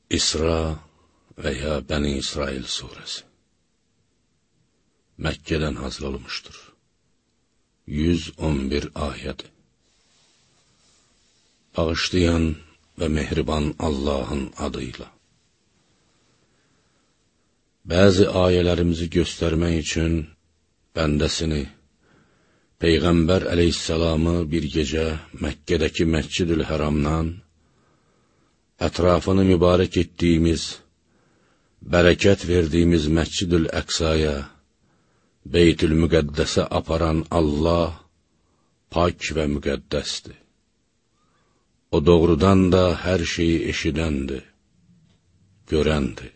İsra və ya Bəni İsrail surəsi Məkkədən nazil olmuşdur. 111 ayədir. Bağışlayan və mehriban Allahın adıyla. Bəzi ayələrimizi göstərmək üçün bəndəsini, Peyğəmbər əleyhissalamı bir gecə Məkkədəki Məscid-ül-Həramdan ətrafını mübarək etdiyimiz, bərəkət verdiyimiz Məscid-ül-Əqsaya, Beytül-Müqəddəsə aparan Allah pak və müqəddəsdir. O doğrudan da hər şeyi eşidəndir, görəndir.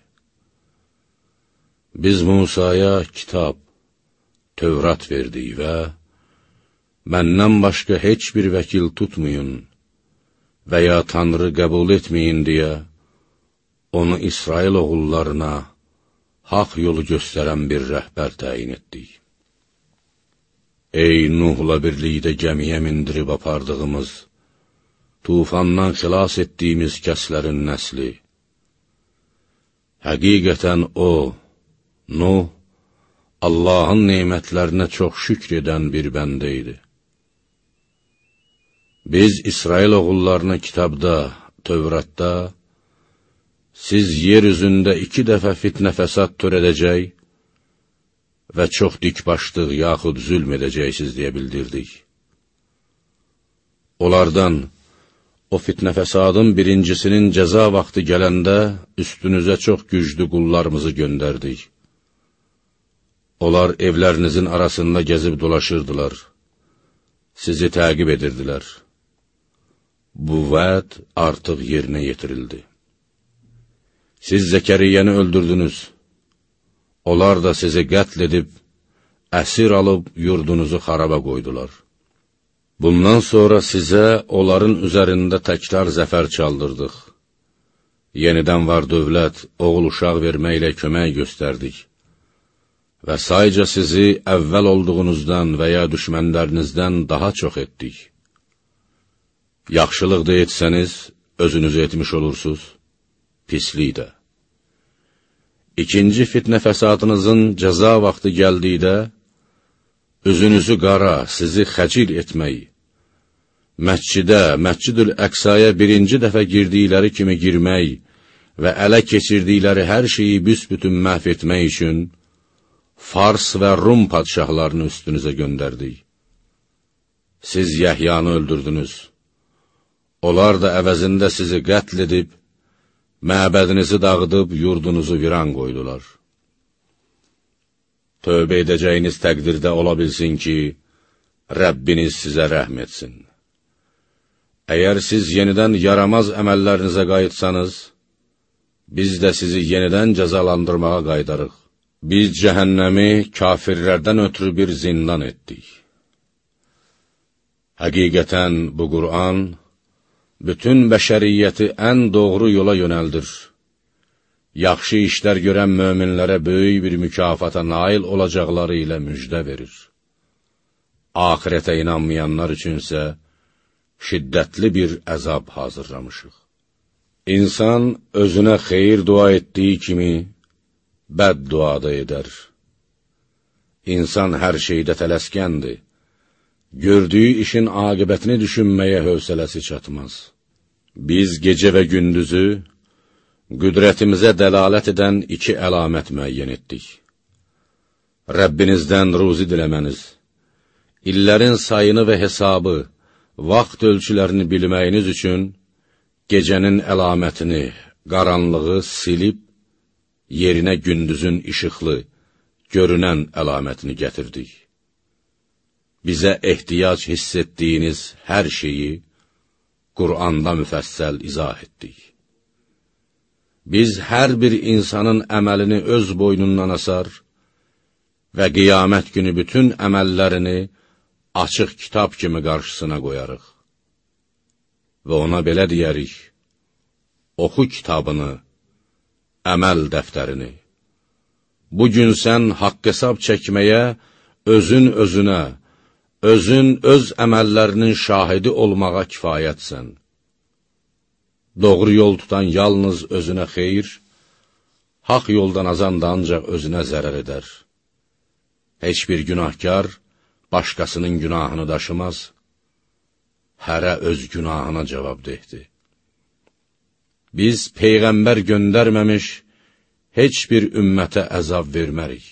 Biz Musaya kitab, Tövrat verdik və məndən başqa heç bir vəkil tutmayın və ya Tanrı qəbul etməyin deyə onu İsrail oğullarına haqq yolu göstərən bir rəhbər təyin etdik. Ey Nuhla birlikdə gəmiyə mindirib apardığımız, tufandan xilas etdiyimiz kəslərin nəsli. Həqiqətən o, Nuh, Allahın nemətlərinə çox şükr edən bir bəndə idi. Biz İsrail oğullarına kitabda, Tövratda, siz yer üzündə 2 dəfə fitnə fəsad törədəcək və çox dikbaşlıq yaxud zülm edəcəksiniz deyə bildirdik. Onlardan, o fitnə fəsadın birincisinin cəza vaxtı gələndə üstünüzə çox güclü qullarımızı göndərdik. Onlar evlərinizin arasında gəzib dolaşırdılar, sizi təqib edirdilər. Bu vəd artıq yerinə yetirildi. Siz Zəkəriyyəni öldürdünüz, onlar da sizi qətl edib, əsir alıb yurdunuzu xaraba qoydular. Bundan sonra sizə onların üzərində təkrar zəfər çaldırdıq. Yenidən var dövlət, oğul uşaq verməklə kömək göstərdik. Və sayca sizi əvvəl olduğunuzdan və ya düşmənlərinizdən daha çox etdik. Yaxşılıq da etsəniz, özünüzü etmiş olursunuz, pislik də. İkinci fitnə fəsadınızın cəza vaxtı gəldikdə, üzünüzü qara, sizi xəcil etmək, məscidə, Məscid-ül-Əqsaya birinci dəfə girdikləri kimi girmək və ələ keçirdikləri hər şeyi büsbütün məhv etmək üçün Fars və Rum padşahlarını üstünüzə göndərdik. Siz Yəhyanı öldürdünüz. Onlar da əvəzində sizi qətl edib, məbədinizi dağıdıb, yurdunuzu viran qoydular. Tövbə edəcəyiniz təqdirdə ola bilsin ki, Rəbbiniz sizə rəhm etsin. Əgər siz yenidən yaramaz əməllərinizə qayıtsanız, biz də sizi yenidən cəzalandırmağa qaydarıq. Biz cəhənnəmi kafirlərdən ötürü bir zindan etdik. Həqiqətən bu Qur'an, bütün bəşəriyyəti ən doğru yola yönəldir. Yaxşı işlər görən möminlərə böyük bir mükafata nail olacaqları ilə müjdə verir. Ahirətə inanmayanlar üçünsə şiddətli bir əzab hazırlamışıq. İnsan özünə xeyir dua etdiyi kimi bəd dua da edər. İnsan hər şeydə tələskəndir. Gördüyü işin aqibətini düşünməyə hövsələsi çatmaz. Biz gecə və gündüzü qüdrətimizə dəlalət edən 2 əlamət müəyyən etdik. Rəbbinizdən ruzi diləməniz, illərin sayını və hesabı, vaxt ölçülərini bilməyiniz üçün gecənin əlamətini, qaranlığı silib, yerinə gündüzün işıqlı, görünən əlamətini gətirdik. Bizə ehtiyac hiss etdiyiniz hər şeyi Qur'anda müfəssəl izah etdik. Biz hər bir insanın əməlini öz boynundan asar və qiyamət günü bütün əməllərini açıq kitab kimi qarşısına qoyarıq. Və ona belə deyərik, oxu kitabını, əməl dəftərini. Bugün sən haqq hesab çəkməyə, özün özünə, özün öz əməllərinin şahidi olmağa kifayətsən. Doğru yol tutan yalnız özünə xeyir, haq yoldan azan da ancaq özünə zərər edər. Heç bir günahkar başqasının günahını daşımaz, hərə öz günahına cavabdehdir. Biz Peyğəmbər göndərməmiş, heç bir ümmətə əzab vermərik.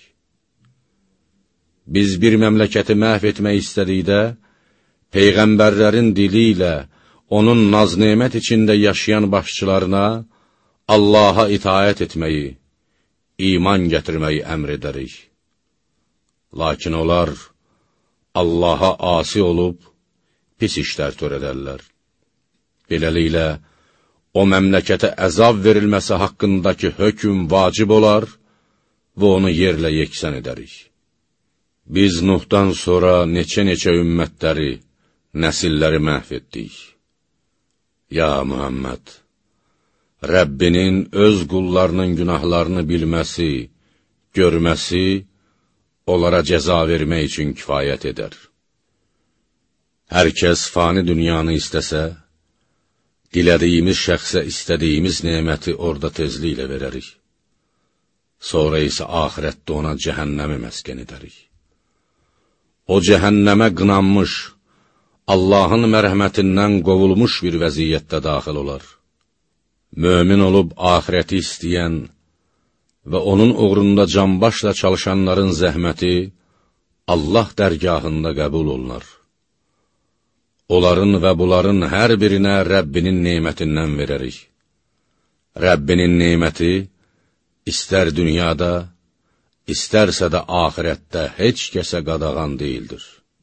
Biz bir məmləkəti məhv etmək istədikdə, Peyğəmbərlərin dili ilə, onun naz-nemət içində yaşayan başçılarına Allaha itaət etməyi, iman gətirməyi əmr edərik. Lakin onlar Allaha asi olub, pis işlər törədərlər. Beləliklə, o məmləkətə əzab verilməsi haqqındakı hökm vacib olar və onu yerlə yeksən edərik. Biz Nuhdan sonra neçə ümmətləri, nəsilləri məhv etdik. Ya Muhammed, Rəbbinin öz qullarının günahlarını bilməsi, görməsi, onlara cəza vermək üçün kifayət edər. Hər kəs fani dünyanı istəsə, dilədiyimiz şəxsə istədiyimiz neməti orada tezliklə verərik. Sonra isə axirətdə ona cəhənnəmi məskən edərik. O cəhənnəmə qınanmış, Allahın mərhəmətindən qovulmuş bir vəziyyətdə daxil olar. Mömin olub axirəti istəyən və onun uğrunda canbaşla çalışanların zəhməti Allah dərgahında qəbul olunar. Onların və bunların hər birinə Rəbbinin nemətindən verərik. Rəbbinin neməti istər dünyada, istərsə də axirətdə heç kəsə qadağan deyildir.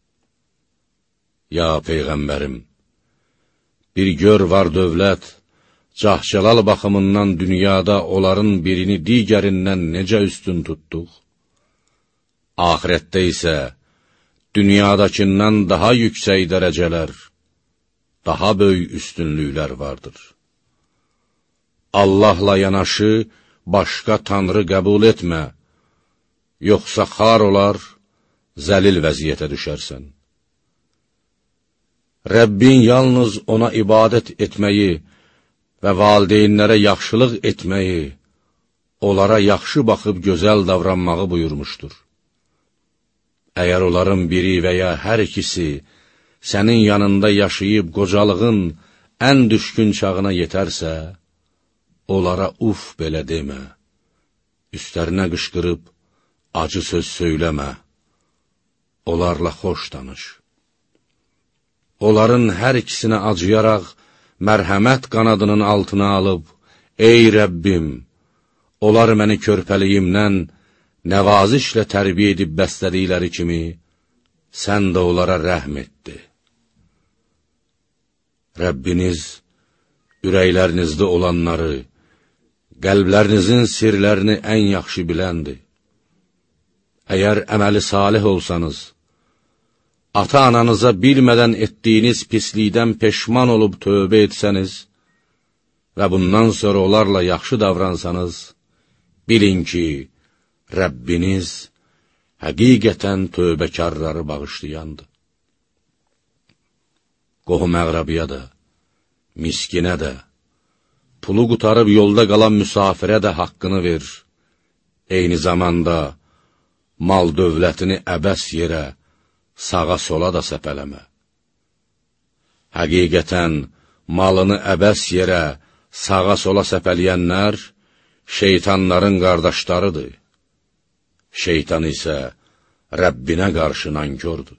Ya Peyğəmbərim, bir gör var dövlət, cahcəlal baxımından dünyada onların birini digərindən necə üstün tutduq? Axirətdə isə dünyadakindən daha yüksək dərəcələr, daha böyük üstünlüklər vardır. Allahla yanaşı başqa tanrı qəbul etmə, yoxsa xar olar, zəlil vəziyyətə düşərsən. Rəbbin yalnız ona ibadət etməyi və valideynlərə yaxşılıq etməyi, onlara yaxşı baxıb gözəl davranmağı buyurmuşdur. Əgər onların biri və ya hər ikisi sənin yanında yaşayıb qocalığın ən düşkün çağına yetərsə, onlara uf belə demə, üstlərinə qışqırıb acı söz söyləmə, onlarla xoş danış. Onların hər ikisinə acıyaraq, mərhəmət qanadının altına alıb, ey Rəbbim, onlar məni körpəliyimdən nəvazişlə tərbiyə edib bəslədikləri kimi, sən də onlara rəhm etdi. Rəbbiniz, ürəklərinizdə olanları, qəlblərinizin sirlərini ən yaxşı biləndir. Əgər əməli salih olsanız, ata-ananıza bilmədən etdiyiniz pislikdən peşman olub tövbə etsəniz və bundan sonra onlarla yaxşı davransanız, bilin ki, Rəbbiniz həqiqətən tövbəkarları bağışlayandır. Qohum-əqrabiyə də, miskinə də, pulu qutarıb yolda qalan müsafirə də haqqını ver. Eyni zamanda mal dövlətini əbəs yerə, sağa-sola da səpələmə. Həqiqətən malını əbəs yerə, sağa-sola səpələyənlər şeytanların qardaşlarıdır. Şeytan isə Rəbbinə qarşı nankördür.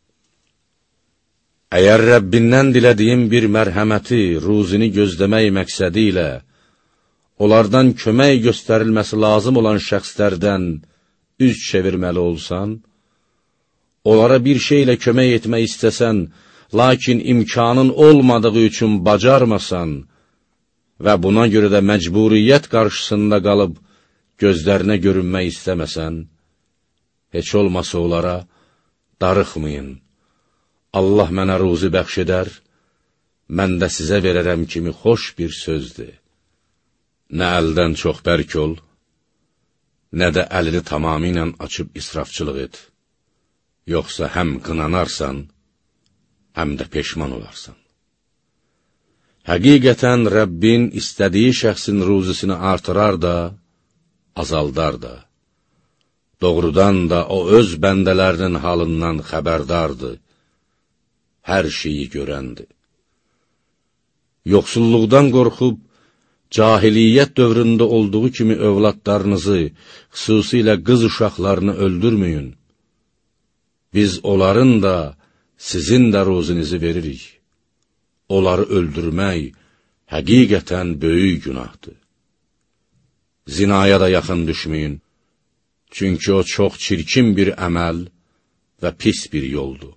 Əgər Rəbbindən dilədiyin bir mərhəməti, ruzini gözləmək məqsədi ilə, onlardan kömək göstərilməsi lazım olan şəxslərdən üz çevirməli olsan, onlara bir şeylə kömək etmək istəsən, lakin imkanın olmadığı üçün bacarmasan və buna görə də məcburiyyət qarşısında qalıb gözlərinə görünmək istəməsən, heç olmasa onlara darıxmayın. Allah mənə ruzi bəxş edər, mən də sizə verərəm kimi xoş bir sözdür. Nə əldən çox bərk ol, nə də əlini tamamilə açıb israfçılıq et. Yoxsa həm qınanarsan, həm də peşman olarsan. Həqiqətən Rəbbin istədiyi şəxsin ruzisini artırar da, azaldar da. Doğrudan da o öz bəndələrinin halından xəbərdardır, hər şeyi görəndir. Yoxsulluqdan qorxub, cahiliyyət dövründə olduğu kimi övladlarınızı, xüsusilə qız uşaqlarını öldürməyin. Biz onların da, sizin də ruzinizi veririk. Onları öldürmək həqiqətən böyük günahdır. Zinaya da yaxın düşməyin, çünki o çox çirkin bir əməl və pis bir yoldur.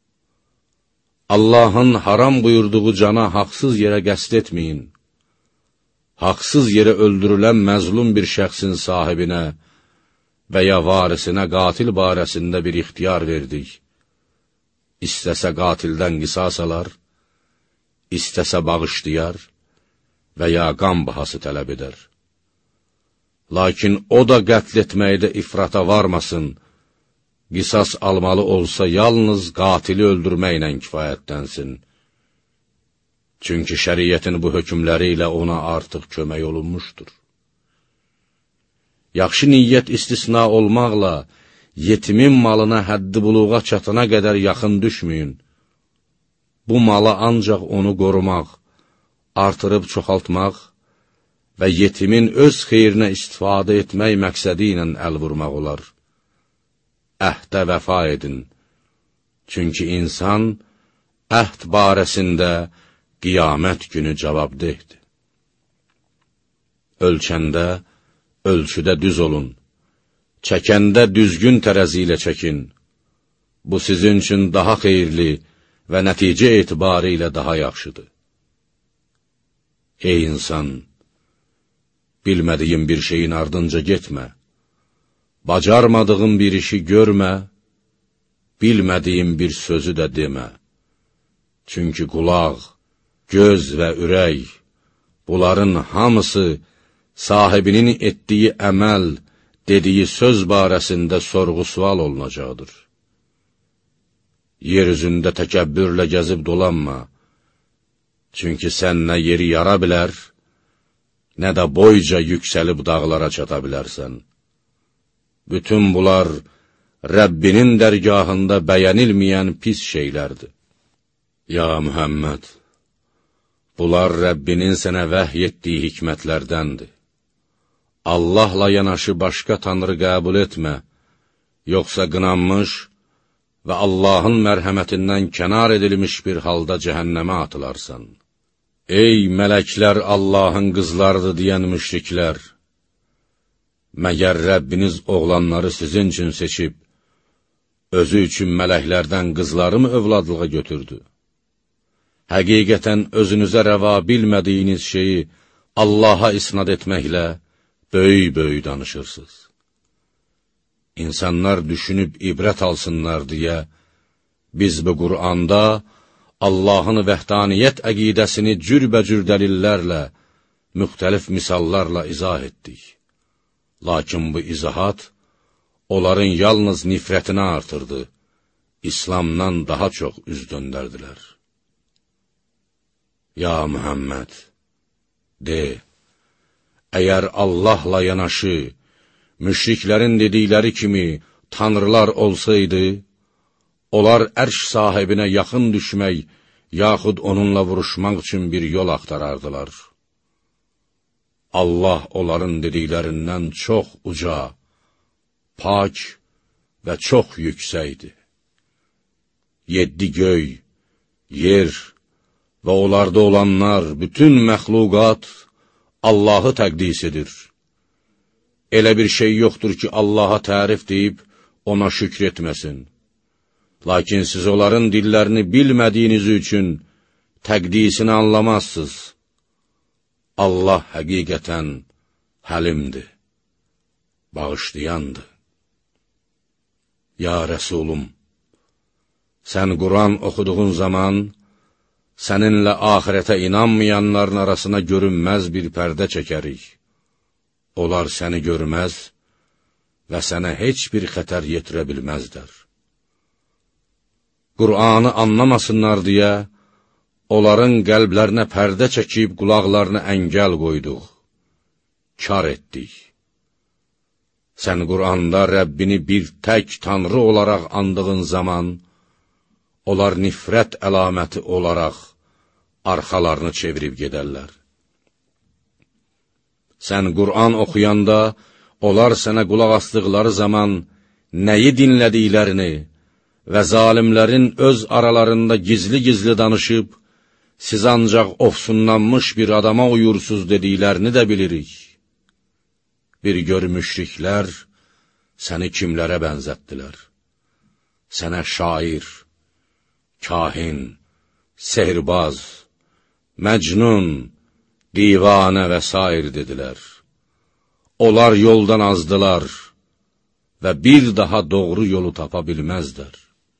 Allahın haram buyurduğu cana haqsız yerə qəsd etməyin. Haqsız yerə öldürülən məzlum bir şəxsin sahibinə və ya varisinə qatil barəsində bir ixtiyar verdik. İstəsə qatildən qisas alar, istəsə bağışlayar və ya qan bahası tələb edər. Lakin o da qətl etməkdə ifrata varmasın, qisas almalı olsa yalnız qatili öldürməklə kifayətlənsin. Çünki şəriətin bu hökmləri ilə ona artıq kömək olunmuşdur. Yaxşı niyyət istisna olmaqla, yetimin malına həddi buluğa çatana qədər yaxın düşməyin. Bu mala ancaq onu qorumaq, artırıb çoxaltmaq və yetimin öz xeyrinə istifadə etmək məqsədi ilə əl vurmaq olar. Əhdə vəfa edin, çünki insan əhd barəsində qiyamət günü cavabdehdir. Ölçəndə, ölçüdə düz olun, çəkəndə düzgün tərəzi ilə çəkin. Bu sizin üçün daha xeyirli və nəticə etibarı ilə daha yaxşıdır. Ey insan! Bilmədiyin bir şeyin ardınca getmə, bacarmadığın bir işi görmə, bilmədiyin bir sözü də demə. Çünki qulaq, göz və ürək, bunların hamısı sahibinin etdiyi əməl, dediyi söz barəsində sorğu-sual olunacaqdır. Yer üzündə təkəbbürlə gəzib dolanma, çünki sən nə yeri yara bilər, nə də boyca yüksəlib dağlara çata bilərsən. Bütün bunlar Rəbbinin dərgahında bəyənilməyən pis şeylərdir. Ya Muhammed, bunlar Rəbbinin sənə vəhy etdiyi hikmətlərdəndir. Allahla yanaşı başqa tanrı qəbul etmə, yoxsa qınanmış və Allahın mərhəmətindən kənar edilmiş bir halda cəhənnəmə atılarsan. Ey mələklər Allahın qızlarıdır deyən müşriklər! Məgər Rəbbiniz oğlanları sizin üçün seçib, özü üçün mələklərdən qızları mı övladlığa götürdü? Həqiqətən özünüzə rəva bilmədiyiniz şeyi Allaha isnad etməklə böyük-böyük danışırsınız. İnsanlar düşünüb ibrət alsınlar deyə, biz bu Qur'anda Allahın vəhdaniyyət əqidəsini cürbəcür dəlillərlə, müxtəlif misallarla izah etdik. Lakin bu izahat, onların yalnız nifrətini artırdı, İslamdan daha çox üz döndərdilər. Ya Muhammed, de, əgər Allahla yanaşı, müşriklərin dedikləri kimi tanrılar olsaydı, onlar ərş sahibinə yaxın düşmək, yaxud onunla vuruşmaq üçün bir yol axtarardılar. Allah onların dediklərindən çox uca, pak və çox yüksəkdir. 7 göy, yer və onlarda olanlar, bütün məxluqat Allahı təqdis edir. Elə bir şey yoxdur ki, Allaha tərif deyib, ona şükr etməsin. Lakin siz onların dillərini bilmədiyiniz üçün təqdisini anlamazsınız. Allah həqiqətən həlimdir, bağışlayandır. Ya Rəsulum, sən Quran oxuduğun zaman, səninlə axirətə inanmayanların arasına görünməz bir pərdə çəkərik. Onlar səni görməz və sənə heç bir xətər yetirə bilməzlər. Qur'anı anlamasınlar deyə, onların qəlblərinə pərdə çəkib, qulaqlarına əngəl qoyduq, kar etdik. Sən Qur'anda Rəbbini bir tək Tanrı olaraq andığın zaman, onlar nifrət əlaməti olaraq arxalarını çevirib gedərlər. Sən Qur'an oxuyanda, onlar sənə qulaq asdıqları zaman nəyi dinlədiklərini və zalimlərin öz aralarında gizli-gizli danışıb, siz ancaq ofsunlanmış bir adama uyursuz dediklərini də bilirik. Bir gör müşriklər səni kimlərə bənzətdilər? Sənə şair, kahin, sehirbaz, məcnun, divanə və s. dedilər. Onlar yoldan azdılar və bir daha doğru yolu tapa bilməzdər.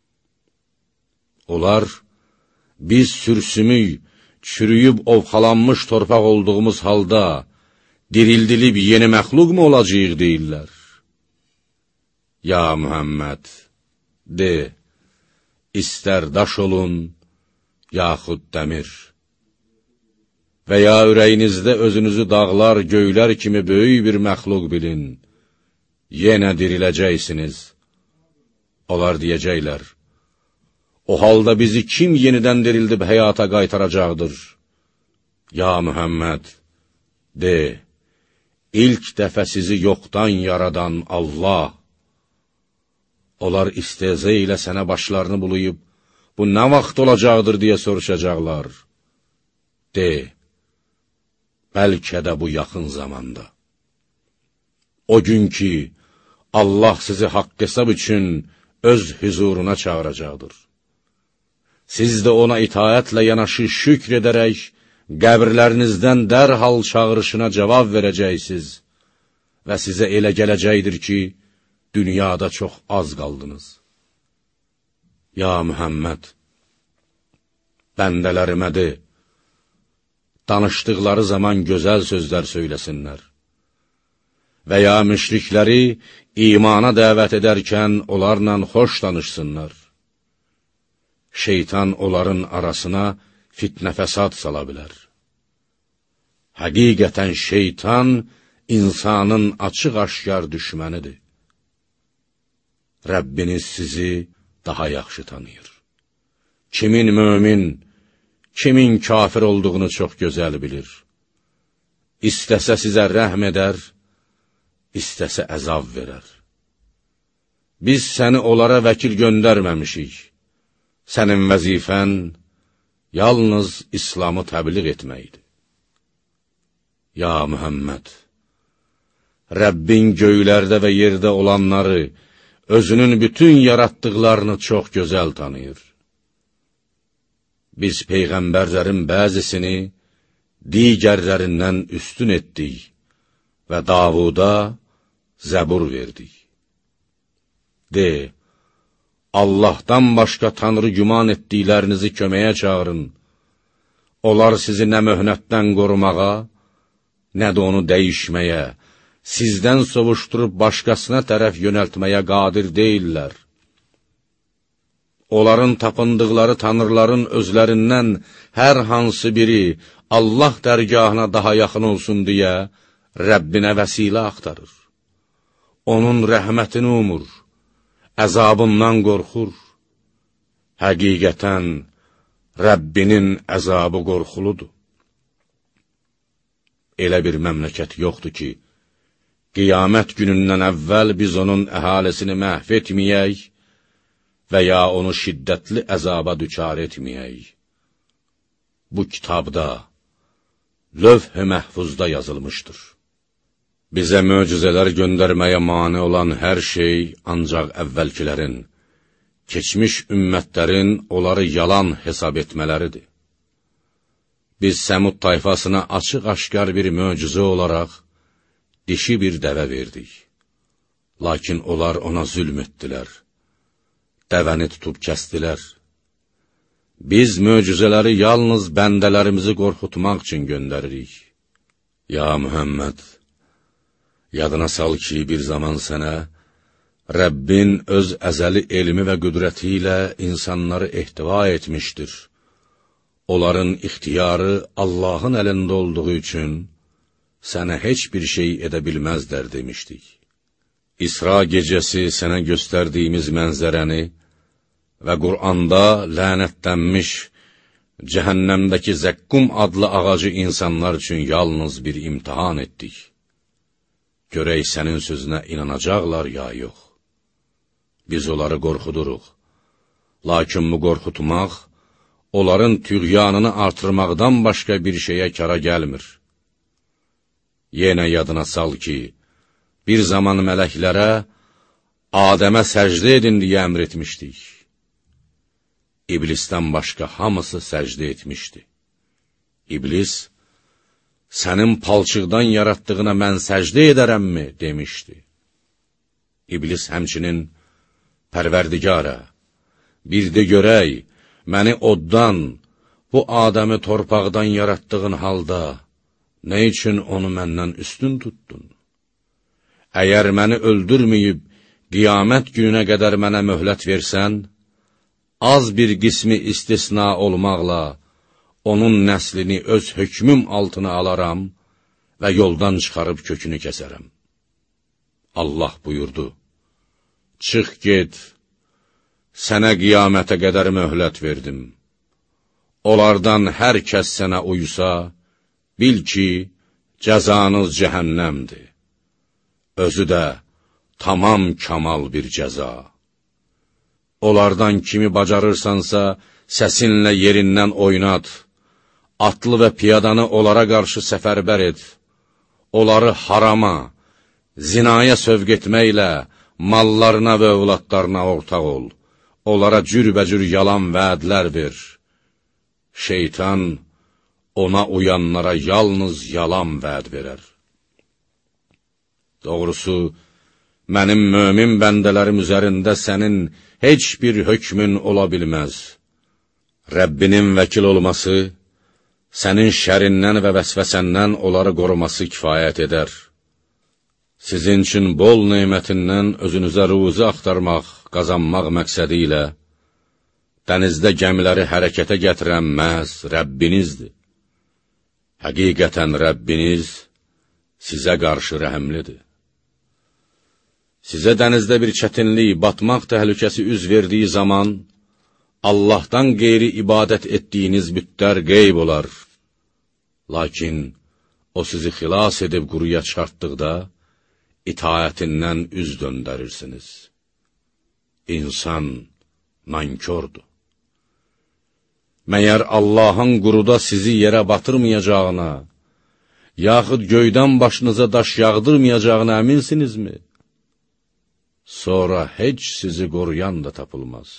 Onlar, biz sürsümük, çürüyüb ovxalanmış torpaq olduğumuz halda, dirildilib yeni məxluq mu olacaq deyirlər? Ya Muhammed, de, istər daş olun, yaxud dəmir. Və ya ürəyinizdə özünüzü dağlar, göylər kimi böyük bir məxluq bilin, yenə diriləcəksiniz. Onlar deyəcəklər, o halda bizi kim yenidən dirildib həyata qaytaracaqdır? Ya Muhammed, de, ilk dəfə sizi yoxdan yaradan Allah. Onlar istehza ilə sənə başlarını bulayıb, bu nə vaxt olacaqdır deyə soruşacaqlar. De, bəlkə də bu yaxın zamanda. O gün ki, Allah sizi haqq hesab üçün öz huzuruna çağıracaqdır. Siz də ona itaətlə yanaşı şükr edərək, qəbirlərinizdən dərhal çağırışına cavab verəcəksiniz və sizə elə gələcəkdir ki, dünyada çox az qaldınız. Ya Muhammed, bəndələrimə de, danışdıqları zaman gözəl sözlər söyləsinlər. Və ya müşrikləri imana dəvət edərkən onlarla xoş danışsınlar. Şeytan onların arasına fitnə fəsad sala bilər. Həqiqətən şeytan insanın açıq-aşkar düşmənidir. Rəbbiniz sizi daha yaxşı tanıyır. Kimin mömin, kimin kafir olduğunu çox gözəl bilir. İstəsə sizə rəhm edər, istəsə əzab verər. Biz səni onlara vəkil göndərməmişik. Sənin vəzifən yalnız İslamı təbliğ etməkdir. Ya Muhammed, Rəbbin göylərdə və yerdə olanları, özünün bütün yaratdıqlarını çox gözəl tanıyır. Biz peyğəmbərlərin bəzisini digərlərindən üstün etdik və Davuda zəbur verdik. De, Allahdan başqa Tanrı güman etdiklərinizi köməyə çağırın. Onlar sizi nə möhnətdən qorumağa, nə də onu dəyişməyə, sizdən sovuşdurub başqasına tərəf yönəltməyə qadir deyirlər. Onların tapındıqları tanrıların özlərindən hər hansı biri Allah dərgahına daha yaxın olsun deyə Rəbbinə vəsilə axtarır. Onun rəhmətini umur, əzabından qorxur. Həqiqətən Rəbbinin əzabı qorxuludur. Elə bir məmləkət yoxdur ki, qiyamət günündən əvvəl biz onun əhalisini məhv etməyək və ya onu şiddətli əzaba düçar etməyək. Bu kitabda, lövh-i məhfuzda yazılmışdır. Bizə möcüzələr göndərməyə mane olan hər şey ancaq əvvəlkilərin, keçmiş ümmətlərin onları yalan hesab etmələridir. Biz Səmud tayfasına açıq-aşkar bir möcüzə olaraq dişi bir dəvə verdik. Lakin onlar ona zülm etdilər, dəvəni tutub kəsdilər. Biz möcüzələri yalnız bəndələrimizi qorxutmaq üçün göndəririk. Ya Muhammed, yadına sal ki, bir zaman sənə Rəbbin öz əzəli elmi və qüdrəti ilə insanları ehtiva etmişdir. Onların ixtiyarı Allahın əlində olduğu üçün, sənə heç bir şey edə bilməzlər demişdik. İsra gecəsi sənə göstərdiyimiz mənzərəni və Qur'anda lənətlənmiş, cəhənnəmdəki zəqqum adlı ağacı insanlar üçün yalnız bir imtihan etdik. Görək sənin sözünə inanacaqlar ya yox. Biz onları qorxuduruq. Lakin bu qorxutmaq, onların tüğyanını artırmaqdan başqa bir şeyə kara gəlmir. Yenə yadına sal ki, bir zaman mələklərə Adəmə səcdə edin deyə əmr etmişdik. İblisdən başqa hamısı səcdə etmişdi. İblis, sənin palçıqdan yaratdığına mən səcdə edərəmmi, demişdi. İblis həmçinin, Pərverdigara, bir də görək, məni oddan, bu Adəmi torpaqdan yaratdığın halda, nə üçün onu məndən üstün tutdun? Əgər məni öldürməyib, qiyamət gününə qədər mənə möhlət versən, az bir qismi istisna olmaqla, onun nəslini öz hökmüm altına alaram və yoldan çıxarıb kökünü kəsərəm. Allah buyurdu, çıx get, sənə qiyamətə qədər möhlət verdim. Onlardan hər kəs sənə uysa, bil ki, cəzanız cəhənnəmdir. Özü də tamam kamal bir cəza. Onlardan kimi bacarırsansa, səsinlə yerindən oynat, atlı və piyadanı onlara qarşı səfərbər et, onları harama, zinaya sövq etməklə, mallarına və övladlarına ortaq ol, onlara cürbəcür yalan vədlər ver. Şeytan, ona uyanlara yalnız yalan vəd verər. Doğrusu, mənim mömin bəndələrim üzərində sənin heç bir hökmün ola bilməz. Rəbbinin vəkil olması, sənin şərindən və vəsvəsəndən onları qoruması kifayət edər. Sizin üçün bol neymətindən özünüzə ruzi axtarmaq, qazanmaq məqsədi ilə, dənizdə gəmiləri hərəkətə gətirən məhz Rəbbinizdir. Həqiqətən Rəbbiniz sizə qarşı rəhəmlidir. Sizə dənizdə bir çətinlik, batmaq təhlükəsi üz verdiyi zaman, Allahdan qeyri ibadət etdiyiniz bütlər qeyb olar. Lakin o sizi xilas edib quruya çıxartdıqda, itaətindən üz döndərirsiniz. İnsan nankördür. Məyər Allahın quruda sizi yerə batırmayacağına, yaxud göydən başınıza daş yağdırmayacağına əminsinizmi? Sonra heç sizi qoruyan da tapılmaz.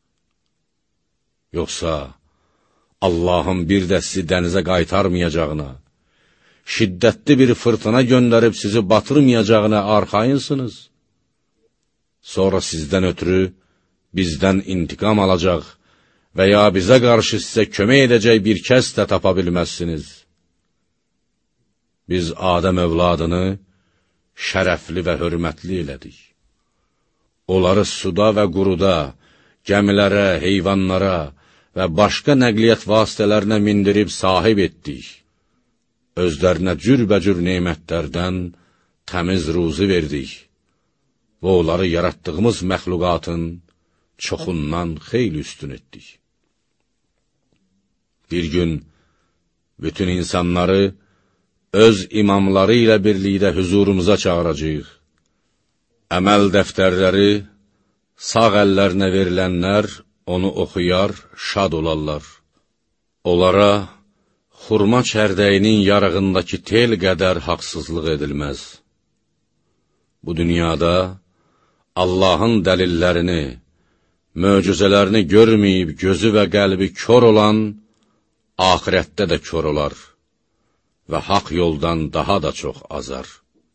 Yoxsa Allahın bir də sizi dənizə qaytarmayacağına, şiddətli bir fırtına göndərib sizi batırmayacağına arxayınsınız. Sonra sizdən ötürü bizdən intiqam alacaq və ya bizə qarşı sizə kömək edəcək bir kəs də tapa bilməzsiniz. Biz Adəm övladını şərəfli və hörmətli elədik. Onları suda və quruda, gəmilərə, heyvanlara və başqa nəqliyyat vasitələrinə mindirib sahib etdik. Özlərinə cürbəcür neymətlərdən təmiz ruzi verdik və onları yaratdığımız məxluqatın çoxundan xeyli üstün etdik. Bir gün bütün insanları öz imamları ilə birlikdə huzurumuza çağıracağıq. Əməl dəftərləri, sağ əllərinə verilənlər onu oxuyar, şad olarlar. Onlara xurma çərdəyinin yarığındakı tel qədər haqsızlıq edilməz. Bu dünyada Allahın dəlillərini, möcüzələrini görməyib gözü və qəlbi kör olan, axirətdə də kör olar və haqq yoldan daha da çox azar.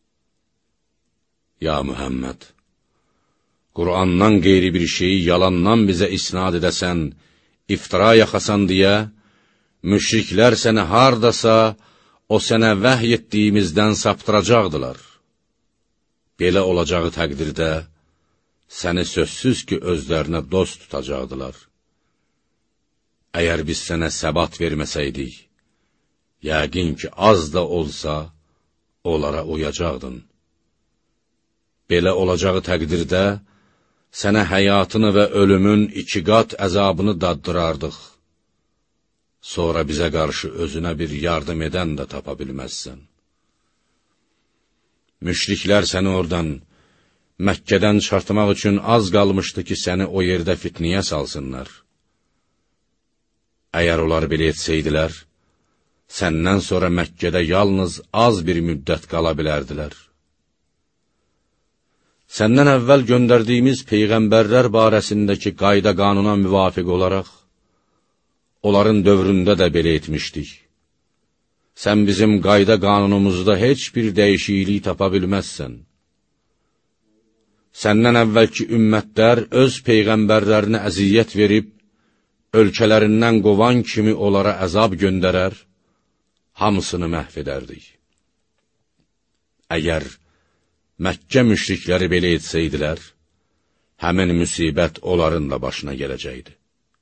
Ya Mühəmməd, Qur'andan qeyri bir şeyi yalandan bizə isnad edəsən, iftira yaxasan deyə, müşriklər səni hardasa o sənə vəhy etdiyimizdən saptıracaqdılar. Belə olacağı təqdirdə, səni sözsüz ki, özlərinə dost tutacaqdılar. Əgər biz sənə səbat verməsəydik, yəqin ki, az da olsa, onlara uyacaqdın. Belə olacağı təqdirdə, sənə həyatını və ölümün 2 qat əzabını daddırardıq. Sonra bizə qarşı özünə bir yardım edən də tapa bilməzsən. Müşriklər səni oradan, Məkkədən çıxartmaq üçün az qalmışdı ki, səni o yerdə fitniyə salsınlar. Əgər onlar belə etsəydilər, səndən sonra Məkkədə yalnız az bir müddət qala bilərdilər. Səndən əvvəl göndərdiyimiz peyğəmbərlər barəsindəki qayda qanuna müvafiq olaraq, onların dövründə də belə etmişdik. Sən bizim qayda qanunumuzda heç bir dəyişiklik tapa bilməzsən. Səndən əvvəlki ümmətlər öz peyğəmbərlərinə əziyyət verib, ölkələrindən qovan kimi onlara əzab göndərər, hamısını məhv edərdik. Əgər Məkkə müşrikləri belə etsəydilər, həmin müsibət onların da başına gələcəkdi.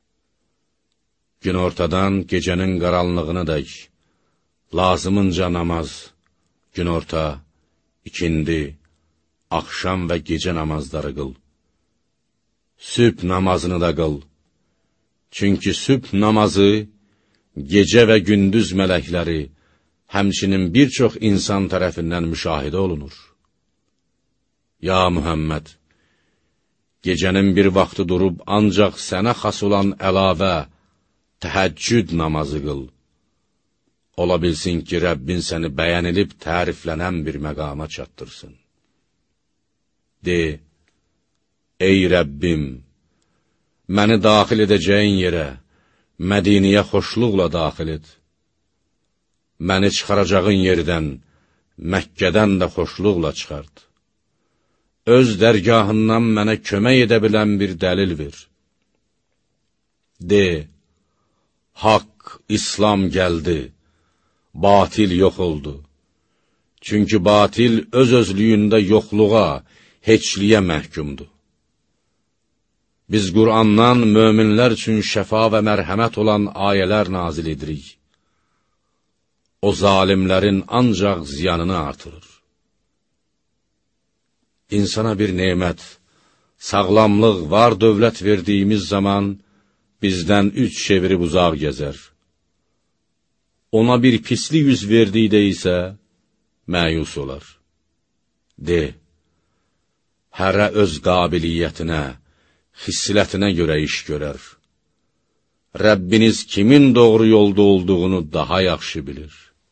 Günortadan gecənin qaranlığını dək, lazımınca namaz, günorta, ikindi, axşam və gecə namazları qıl. Sübh namazını da qıl. Çünki sübh namazı, gecə və gündüz mələkləri, həmçinin bir çox insan tərəfindən müşahidə olunur. Ya Muhammed, gecənin bir vaxtı durub ancaq sənə xas olan əlavə, təhəccüd namazı qıl. Ola bilsin ki, Rəbbin səni bəyənilib təriflənən bir məqama çatdırsın. De, ey Rəbbim, məni daxil edəcəyin yerə, Mədiniyə xoşluqla daxil et. Məni çıxaracağın yerdən, Məkkədən də xoşluqla çıxart. Öz dərgahından mənə kömək edə bilən bir dəlil ver. De, haqq, İslam gəldi, batil yox oldu. Çünki batil öz-özlüyündə yoxluğa, heçliyə məhkumdur. Biz Qur'andan möminlər üçün şəfa və mərhəmət olan ayələr nazil edirik. O zalimlərin ancaq ziyanını artırır. İnsana bir nemət, sağlamlıq, var dövlət verdiyimiz zaman bizdən 3 çevirib uzaq gəzər. Ona bir pislik yüz verdikdə isə məyus olar. De, hərə öz qabiliyyətinə, xislətinə görə iş görər. Rəbbiniz kimin doğru yolda olduğunu daha yaxşı bilir.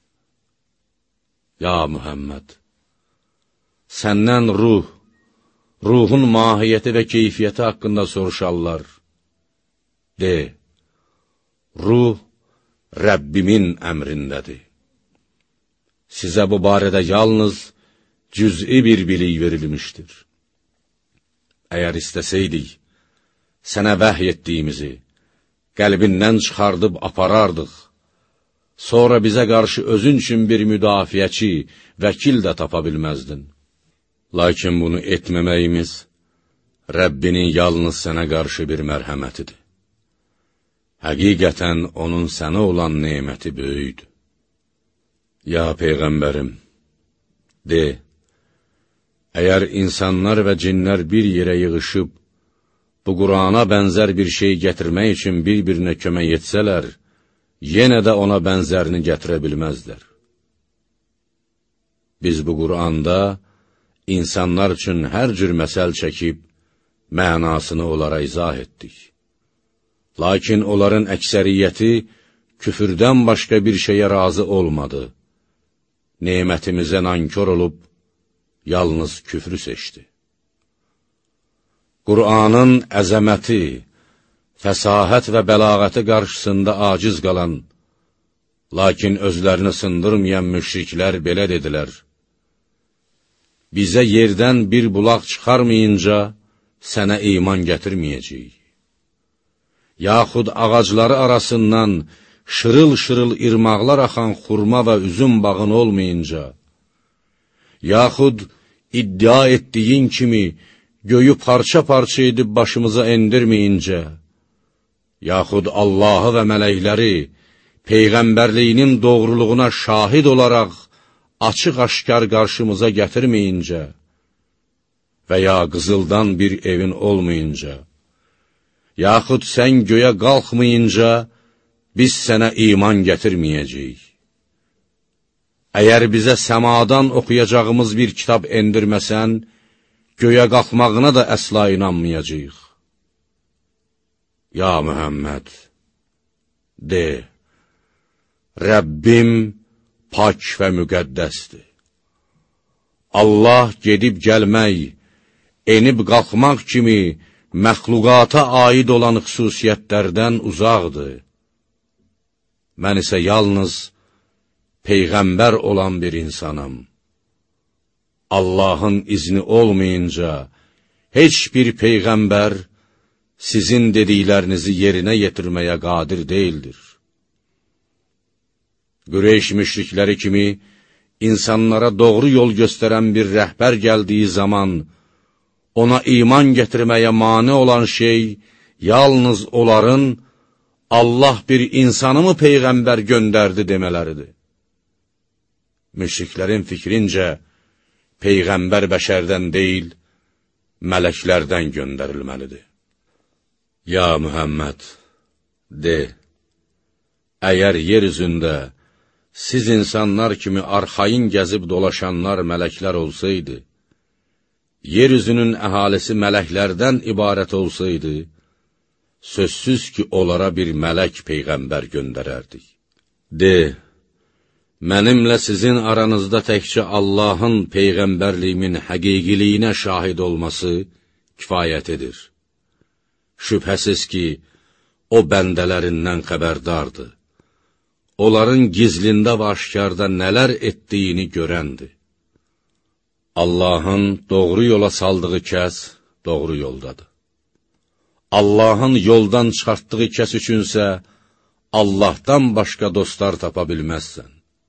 Ya Muhammed, səndən ruhun mahiyyəti və keyfiyyəti haqqında soruşarlar. De, ruh Rəbbimin əmrindədir. Sizə bu barədə yalnız cüz'i bir bilik verilmişdir. Əgər istəsəydik, sənə vəhy etdiyimizi qəlbindən çıxardıb aparardıq. Sonra bizə qarşı özün üçün bir müdafiəçi, vəkil də tapa bilməzdin. Lakin bunu etməməyimiz Rəbbinin yalnız sənə qarşı bir mərhəmətidir. Həqiqətən onun sənə olan neməti böyükdür. Ya Peyğəmbərim, de, əgər insanlar və cinlər bir yerə yığışıb, bu Qur'ana bənzər bir şey gətirmək üçün bir-birinə kömək etsələr, yenə də ona bənzərini gətirə bilməzlər. Biz bu Qur'anda insanlar üçün hər cür məsəl çəkib, mənasını onlara izah etdik. Lakin onların əksəriyyəti küfürdən başqa bir şeyə razı olmadı. Nemətimizə nankor olub, yalnız küfrü seçdi. Qur'anın əzəməti, fəsahət və bəlağəti qarşısında aciz qalan, lakin özlərini sındırmayan müşriklər belə dedilər: bizə yerdən bir bulaq çıxarmayınca sənə iman gətirməyəcəyik. Yaxud ağacları arasından şırıl-şırıl irmaqlar axan xurma və üzüm bağın olmayınca, yaxud iddia etdiyin kimi göyü parça-parça edib başımıza endirməyincə, yaxud Allahı və mələkləri Peyğəmbərliyinin doğruluğuna şahid olaraq açıq-aşkar qarşımıza gətirməyincə və ya qızıldan bir evin olmayınca, yaxud sən göyə qalxmayınca, biz sənə iman gətirməyəcəyik. Əgər bizə səmadan oxuyacağımız bir kitab endirməsən, göyə qalxmağına da əsla inanmayacağıq. Ya Mühəmməd, de, Rəbbim pak və müqəddəsdir. Allah gedib gəlmək, enib qalxmaq kimi məxluqata aid olan xüsusiyyətlərdən uzaqdır. Mən isə yalnız Peyğəmbər olan bir insanam. Allahın izni olmayınca, heç bir Peyğəmbər sizin dediklərinizi yerinə yetirməyə qadir deyildir. Qureyş müşrikləri kimi insanlara doğru yol göstərən bir rəhbər gəldiyi zaman, ona iman gətirməyə mane olan şey, yalnız onların Allah bir insanı mı Peyğəmbər göndərdi demələridir. Müşriklərin fikrincə, Peyğəmbər bəşərdən deyil, mələklərdən göndərilməlidir. Ya Mühəmməd, de, əgər yer üzündə siz insanlar kimi arxayın gəzib dolaşanlar mələklər olsaydı, yer üzünün əhalisi mələklərdən ibarət olsaydı, sözsüz ki, onlara bir mələk Peyğəmbər göndərərdik. De, mənimlə sizin aranızda təkcə Allahın Peyğəmbərliyimin həqiqiliyinə şahid olması kifayət edir. Şübhəsiz ki, o bəndələrindən xəbərdardır. Onların gizlində və aşkarda nələr etdiyini görəndir. Allahın doğru yola saldığı kəs doğru yoldadır. Allahın yoldan çıxartdığı kəs üçünsə, Allahdan başqa dostlar tapa bilməzsən.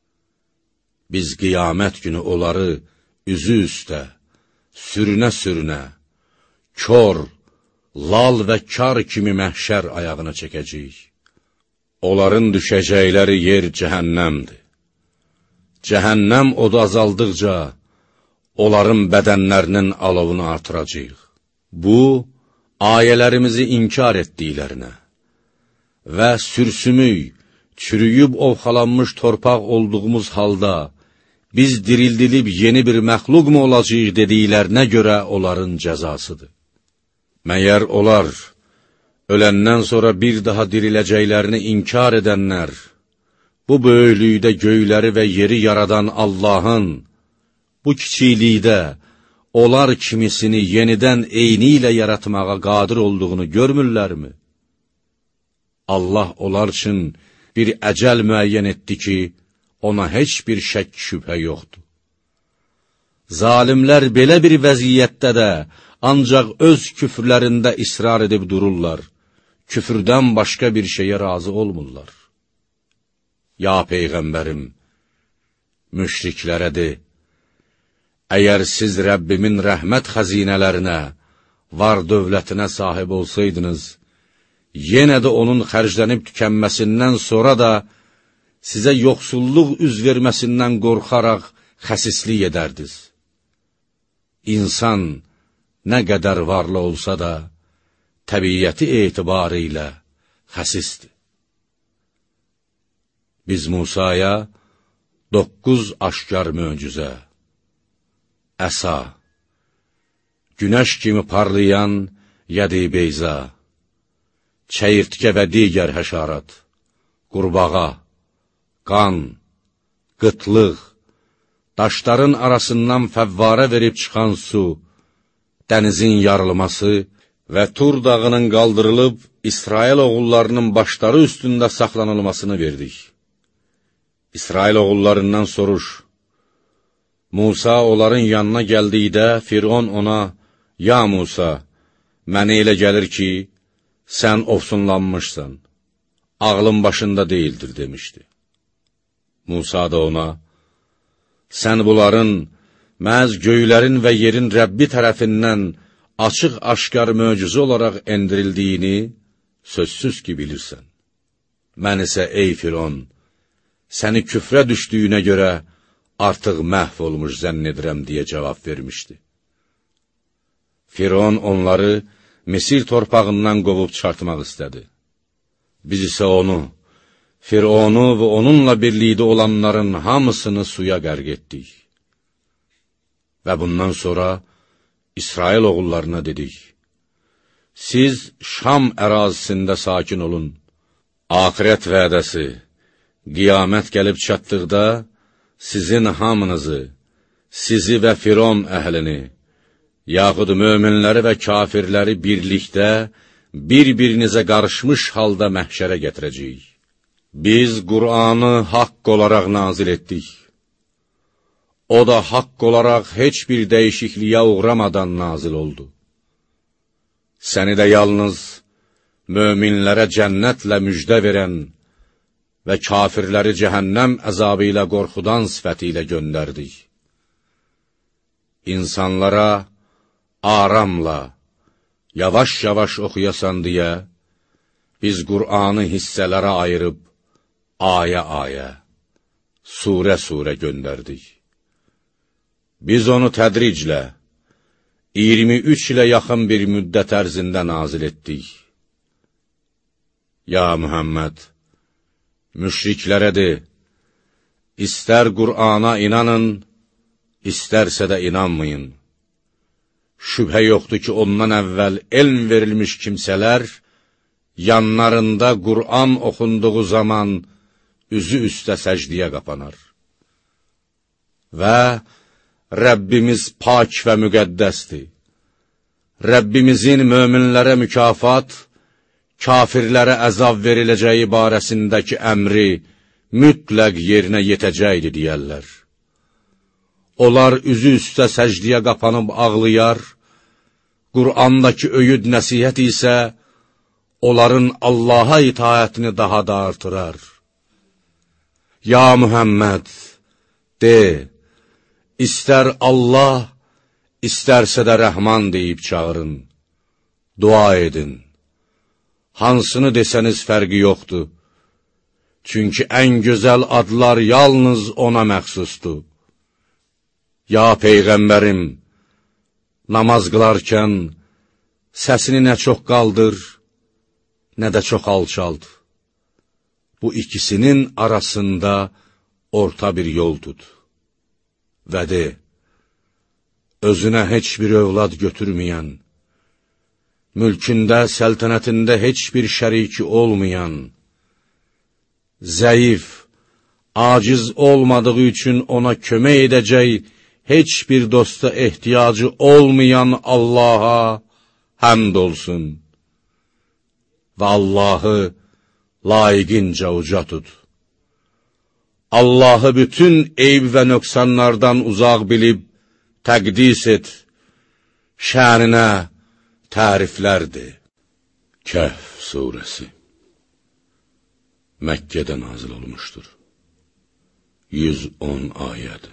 Biz qiyamət günü onları üzü üstə, sürünə-sürünə, kör, lal və kar kimi məhşər ayağına çəkəcəyik. Onların düşəcəkləri yer cəhənnəmdir. Cəhənnəm odu azaldıqca, onların bədənlərinin alovunu artıracaq. Bu, ayələrimizi inkar etdiklərinə və sürsümük, çürüyüb ovxalanmış torpaq olduğumuz halda, biz dirildilib yeni bir məxluq mu olacaq dediklərinə görə onların cəzasıdır. Məyər onlar, öləndən sonra bir daha diriləcəklərini inkar edənlər, bu böyüklükdə göyləri və yeri yaradan Allahın, bu kiçiklikdə onlar kimisini yenidən eyni ilə yaratmağa qadir olduğunu görmürlərmi? Allah onlar üçün bir əcəl müəyyən etdi ki, ona heç bir şək şübhə yoxdur. Zalimlər belə bir vəziyyətdə də ancaq öz küfrlərində israr edib dururlar, küfrdən başqa bir şeyə razı olmurlar. Ya Peyğəmbərim, müşriklərə de, əgər siz Rəbbimin rəhmət xəzinələrinə, var dövlətinə sahib olsaydınız, yenə də onun xərclənib tükənməsindən sonra da sizə yoxsulluq üz verməsindən qorxaraq xəsislik edərdiniz. İnsan nə qədər varlı olsa da, təbiyyəti etibarı ilə xəsisdir. Biz Musaya 9 aşkar möcüzə, əsa, günəş kimi parlayan yədi-beyza, çəyirtkə və digər həşarat, qurbağa, qan, qıtlıq, daşların arasından fəvvarə verib çıxan su, dənizin yarılması və Tur dağının qaldırılıb İsrail oğullarının başları üstündə saxlanılmasını verdik. İsrail oğullarından soruş. Musa onların yanına gəldikdə Firon ona, ya Musa, mənə elə gəlir ki, sən ofsunlanmışsan, ağlın başında deyildir, demişdi. Musa da ona, sən bunların məhz göylərin və yerin Rəbbi tərəfindən açıq-aşkar möcüzə olaraq endirildiyini sözsüz ki bilirsən. Mən isə ey Firon, səni küfrə düşdüyünə görə artıq məhv olmuş zənn edirəm deyə cavab vermişdi. Firon onları Misir torpağından qovub çıxartmaq istədi. Biz isə onu, Fironu və onunla birlikdə olanların hamısını suya qərq etdik. Və bundan sonra İsrail oğullarına dedik, siz Şam ərazisində sakin olun. Axirət vədəsi, qiyamət gəlib çatdıqda, sizin hamınızı, sizi və Firon əhlini, yaxud möminləri və kafirləri birlikdə, bir-birinizə qarışmış halda məhşərə gətirəcəyik. Biz Qur'anı haqq olaraq nazil etdik. O da haqq olaraq heç bir dəyişikliyə uğramadan nazil oldu. Səni də yalnız möminlərə cənnətlə müjdə verən və kafirləri cəhənnəm əzabı ilə qorxudan sifəti ilə göndərdik. İnsanlara aramla, yavaş-yavaş oxuyasan deyə, biz Qur'anı hissələrə ayırıb, ayə-ayə, surə-surə göndərdik. Biz onu tədriclə, 23 ilə yaxın bir müddət ərzində nazil etdik. Ya Muhammed, müşriklərə de, istər Qur'ana inanın, istərsə də inanmayın. Şübhə yoxdur ki, ondan əvvəl elm verilmiş kimsələr, yanlarında Qur'an oxunduğu zaman üzü üstə səcdiyə qapanar. Və Rəbbimiz pak və müqəddəsdir. Rəbbimizin möminlərə mükafat, kafirlərə əzab veriləcəyi barəsindəki əmri mütləq yerinə yetəcəkdir deyərlər. Onlar üzü üstə səcdiyə qapanıb ağlayar, Qur'andakı öyüd nəsihət isə onların Allaha itaətini daha da artırar. Ya Muhammed, de, istər Allah, istərsə də Rəhman deyib çağırın, dua edin. Hansını desəniz fərqi yoxdur. Çünki ən gözəl adlar yalnız ona məxsusdur. Ya Peyğəmbərim, namaz qılarkən səsini nə çox qaldır, nə də çox alçalt. Bu ikisinin arasında orta bir yol tut. Və de, özünə heç bir övlad götürməyən, mülkündə, səltənətində heç bir şəriki olmayan, zəif, aciz olmadığı üçün ona kömək edəcək, heç bir dosta ehtiyacı olmayan Allaha həmd olsun və Allahı layiqincə uca tut. Allahı bütün eyb və nöqsanlardan uzaq bilib, təqdis et, şəninə təriflərdir. Kəhf surəsi Məkkədə nazil olmuşdur. 110 ayədir.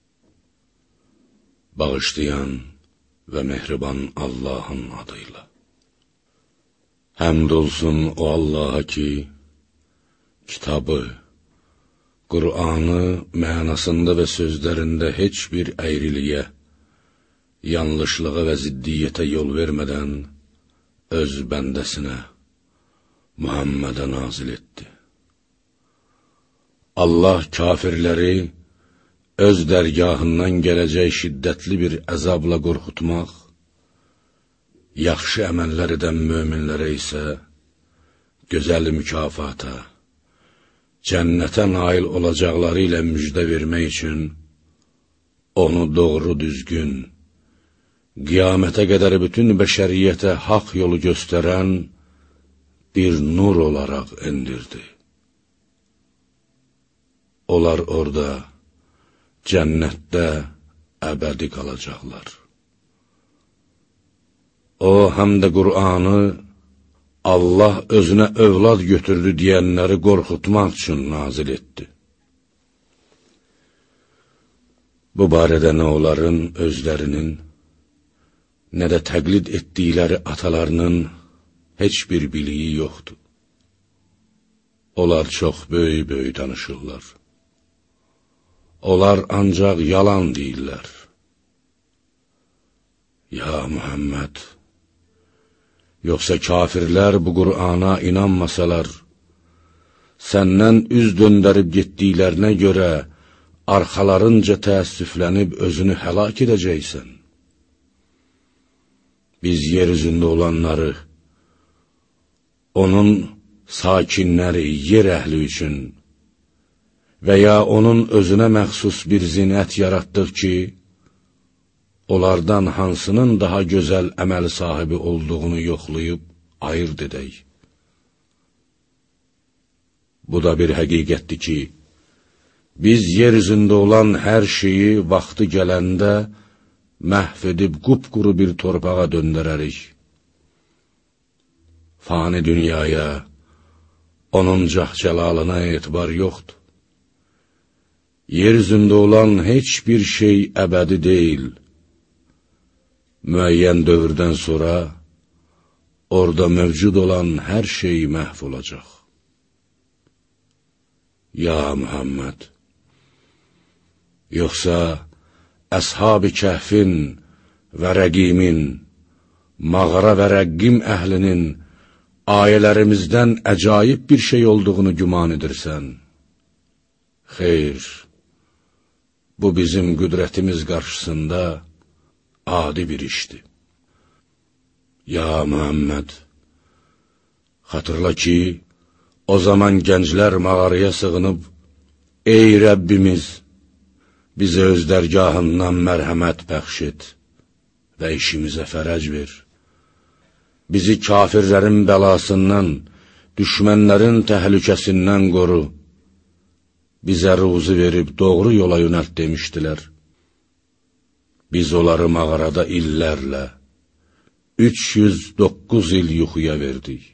Bağışlayan və mehriban Allahın adıyla. Həmd olsun o Allaha ki, kitabı, Qur'anı mənasında və sözlərində heç bir əyriliyə, yanlışlığa və ziddiyyətə yol vermədən öz bəndəsinə, Muhammədə nazil etdi. Allah kafirləri öz dərgahından gələcək şiddətli bir əzabla qorxutmaq, yaxşı əməllər edən möminlərə isə gözəl mükafata, cənnətə nail olacaqları ilə müjdə vermək üçün onu doğru düzgün, qiyamətə qədər bütün bəşəriyyətə haqq yolu göstərən bir nur olaraq endirdi. Onlar orada, cənnətdə əbədi qalacaqlar. O, həm də Qur'anı Allah özünə övlad götürdü deyənləri qorxutmaq üçün nazil etdi. Bu barədə nə onların özlərinin, nə də təqlid etdikləri atalarının, heç bir biliyi yoxdur. Onlar çox böyük danışırlar. Onlar ancaq yalan deyirlər. Ya Muhammed, yoxsa kafirlər bu Qur'ana inanmasalar, səndən üz döndərib getdiklərinə görə arxalarınca təəssüflənib özünü həlak edəcəksən. Biz yer üzündə olanları, onun sakinləri, yer əhli üçün və ya onun özünə məxsus bir zinət yaratdıq ki, onlardan hansının daha gözəl əməl sahibi olduğunu yoxlayıb ayırt edək. Bu da bir həqiqətdir ki, biz yer üzündə olan hər şeyi vaxtı gələndə məhv edib qupquru bir torpağa döndərərik. Fani dünyaya, onun cəlalına etibar yoxdur. Yer üzündə olan heç bir şey əbədi deyil. Müəyyən dövrdən sonra orada mövcud olan hər şey məhv olacaq. Ya Muhammed, yoxsa Əshab-ı Kəhfin və Rəqimin, mağara və Rəqqim əhlinin ayələrimizdən əcayib bir şey olduğunu güman edirsən? Xeyr, bu bizim qüdrətimiz qarşısında adi bir işdir. Ya Muhammed, xatırla ki, o zaman gənclər mağaraya sığınıb, ey Rəbbimiz, bizə öz dərgahından mərhəmət bəxş et və işimizə fərəc ver. Bizi kafirlərin bəlasından, düşmənlərin təhlükəsindən qoru. Bizə ruzu verib doğru yola yönəlt demişdilər. Biz onları mağarada illərlə, 309 il yuxuya verdik.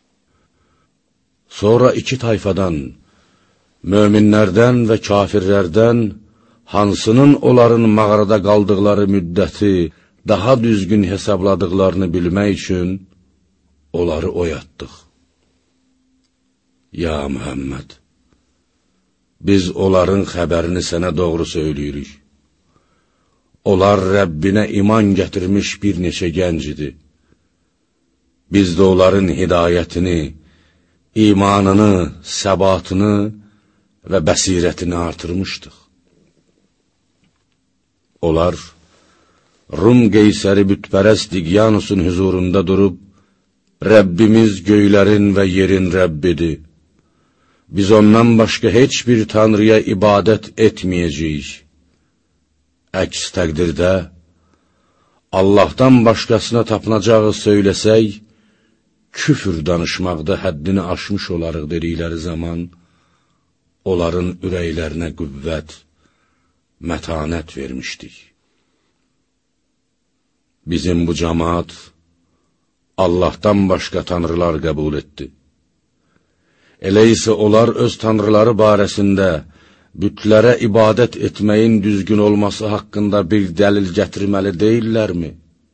Sonra iki tayfadan, möminlərdən və kafirlərdən, hansının onların mağarada qaldıqları müddəti daha düzgün hesabladıqlarını bilmək üçün onları oyatdıq. Ya Muhammed, biz onların xəbərini sənə doğru söyləyirik. Onlar Rəbbinə iman gətirmiş bir neçə gənc idi. Biz də onların hidayətini, imanını, səbatını və bəsirətini artırmışdıq. Onlar, Rum qeysəri bütpərəst Diqyanusun huzurunda durub, Rəbbimiz göylərin və yerin Rəbbidir. Biz ondan başqa heç bir tanrıya ibadət etməyəcəyik. Əks təqdirdə, Allahdan başqasına tapınacağı söyləsək, küfür danışmaqda həddini aşmış olarıq dedikləri zaman, onların ürəklərinə qüvvət, mətanət vermişdik. Bizim bu cəmaat Allahdan başqa tanrılar qəbul etdi. Elə isə onlar öz tanrıları barəsində bütlərə ibadət etməyin düzgün olması haqqında bir dəlil gətirməli deyillərmi?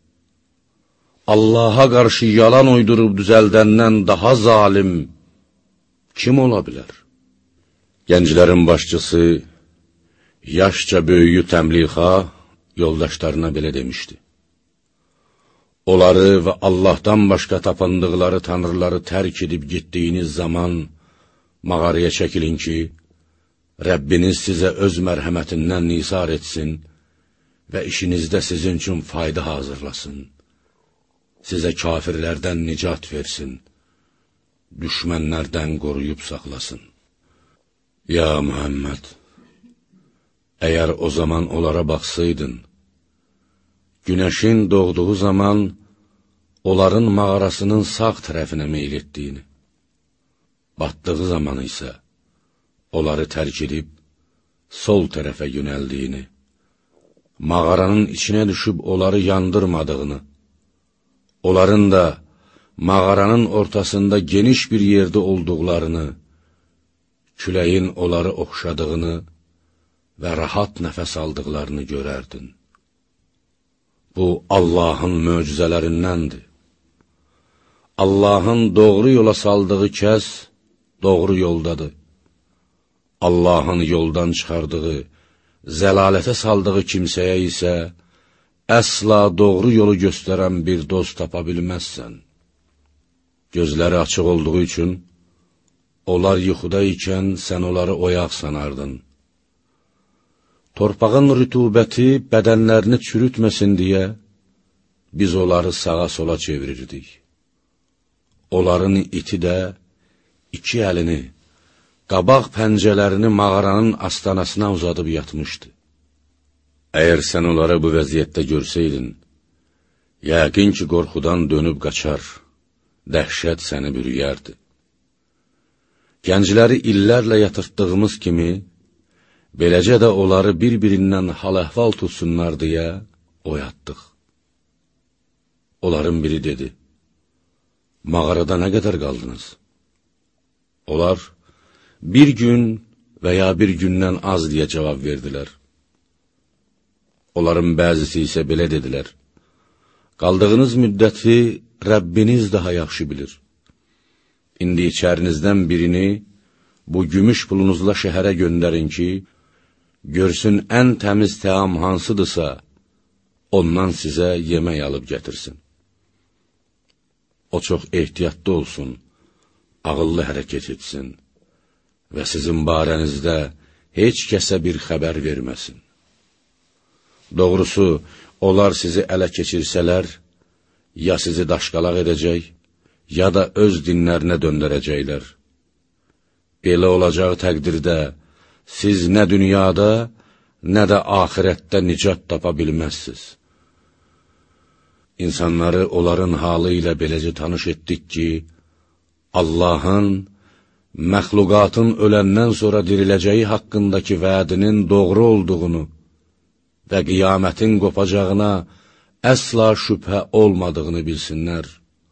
Allaha qarşı yalan uydurub düzəldəndən daha zalim kim ola bilər? Gənclərin başçısı, yaşca böyüyü Təmlixa yoldaşlarına belə demişdi. Onları və Allahdan başqa tapındıqları tanrıları tərk edib getdiyiniz zaman mağaraya çəkilin ki, Rəbbiniz sizə öz mərhəmətindən nisar etsin və işinizdə sizin üçün fayda hazırlasın. Sizə kafirlərdən nicat versin, düşmənlərdən qoruyub saxlasın. Ya Muhammed, əgər o zaman onlara baxsaydın, günəşin doğduğu zaman onların mağarasının sağ tərəfinə meyl etdiyini, batdığı zaman isə onları tərk edib sol tərəfə yönəldiyini, mağaranın içinə düşüb onları yandırmadığını, onların da mağaranın ortasında geniş bir yerdə olduqlarını, küləyin onları oxşadığını və rahat nəfəs aldıqlarını görərdin. Bu, Allahın möcüzələrindəndir. Allahın doğru yola saldığı kəs doğru yoldadır. Allahın yoldan çıxardığı, zəlalətə saldığı kimsəyə isə əsla doğru yolu göstərən bir dost tapa bilməzsən. Gözləri açıq olduğu üçün, onlar yuxuda ikən sən onları oyaq sanardın. Torpağın rütubəti bədənlərini çürütməsin deyə, biz onları sağa sola çevirirdik. Onların iti də iki əlini, qabaq pəncələrini mağaranın astanasına uzadıb yatmışdı. Əgər sən onları bu vəziyyətdə görsəydin, yəqin ki, qorxudan dönüb qaçar, dəhşət səni bürüyərdi. Gəncləri illərlə yatırtdığımız kimi, beləcə də onları bir-birindən hal-əhval tutsunlar deyə oyatdıq. Onların biri dedi, mağarada nə qədər qaldınız? Onlar, bir gün və ya bir gündən az deyə cavab verdilər. Onların bəzisi isə belə dedilər, qaldığınız müddəti Rəbbiniz daha yaxşı bilir. İndi içərinizdən birini bu gümüş pulunuzla şəhərə göndərin ki, görsün ən təmiz təam hansıdırsa, ondan sizə yemək alıb gətirsin. O çox ehtiyatlı olsun, ağıllı hərəkət etsin və sizin barənizdə heç kəsə bir xəbər verməsin. Doğrusu, onlar sizi ələ keçirsələr, ya sizi daşqalaq edəcək, ya da öz dinlərinə döndərəcəklər. Belə olacağı təqdirdə, siz nə dünyada, nə də axirətdə nicat tapa bilməzsiniz. İnsanları onların halı ilə beləcə tanış etdik ki, Allahın, məxluqatın öləndən sonra diriləcəyi haqqındakı vədinin doğru olduğunu və qiyamətin qopacağına əsla şübhə olmadığını bilsinlər.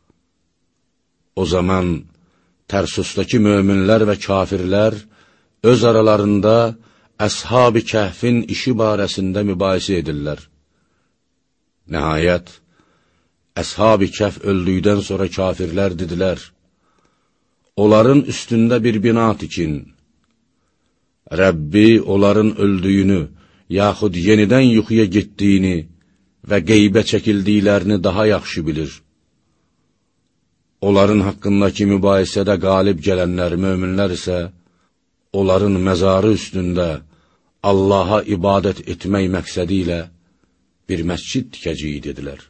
O zaman Tərsusdakı möminlər və kafirlər öz aralarında Əshab-ı Kəhfin işi barəsində mübahisə edirlər. Nəhayət, Əshab-ı Kəhf öldükdən sonra kafirlər dedilər, onların üstündə bir bina tikin. Rəbbi onların öldüyünü, yaxud yenidən yuxuya getdiyini və qeybə çəkildiklərini daha yaxşı bilir. Onların haqqındakı mübahisədə qalib gələnlər, möminlər isə, onların məzarı üstündə Allaha ibadət etmək məqsədi ilə bir məscid tikəcəyik dedilər.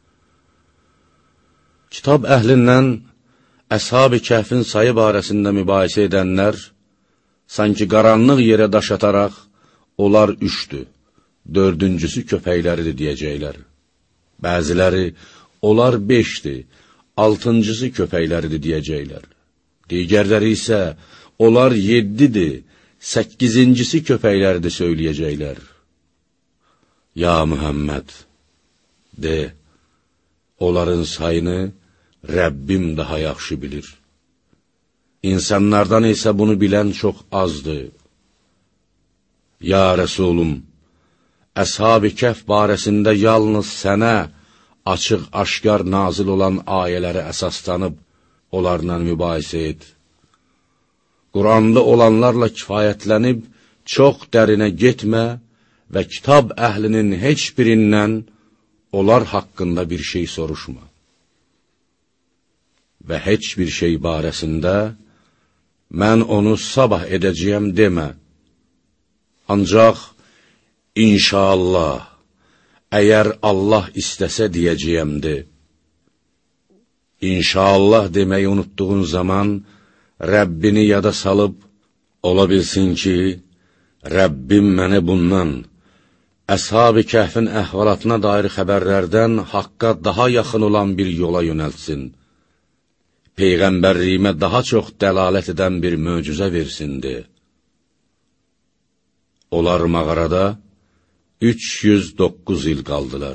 Kitab əhlindən Əshab-ı Kəhfin sayı barəsində mübahisə edənlər, sanki qaranlıq yerə daş ataraq, onlar 3-dür, 4-cüsü köpəkləridir deyəcəklər. Bəziləri, onlar 5-dir, 6-cısı köpəkləridir deyəcəklər. Digərləri isə, onlar 7-dir, 8-cisi köpəkləridir söyləyəcəklər. Ya Mühəmməd, de, onların sayını Rəbbim daha yaxşı bilir. İnsanlardan isə bunu bilən çox azdır. Ya Rəsulum, Əshab-ı Kəhf barəsində yalnız sənə açıq-aşkar nazil olan ayələrə əsaslanıb, onlarla mübahisə et. Quranda olanlarla kifayətlənib, çox dərinə getmə və kitab əhlinin heç birindən onlar haqqında bir şey soruşma. Və heç bir şey barəsində, mən onu sabah edəcəyəm demə. Ancaq, İnşallah, əgər Allah istəsə deyəcəyəmdir. İnşallah deməyi unutduğun zaman, Rəbbini yada salıb, ola bilsin ki, Rəbbim məni bundan, Əshab-ı Kəhfin əhvalatına dair xəbərlərdən haqqa daha yaxın olan bir yola yönəltsin. Peyğəmbərliyimə daha çox dəlalət edən bir möcüzə versindi. Onlar mağarada 309 il qaldılar.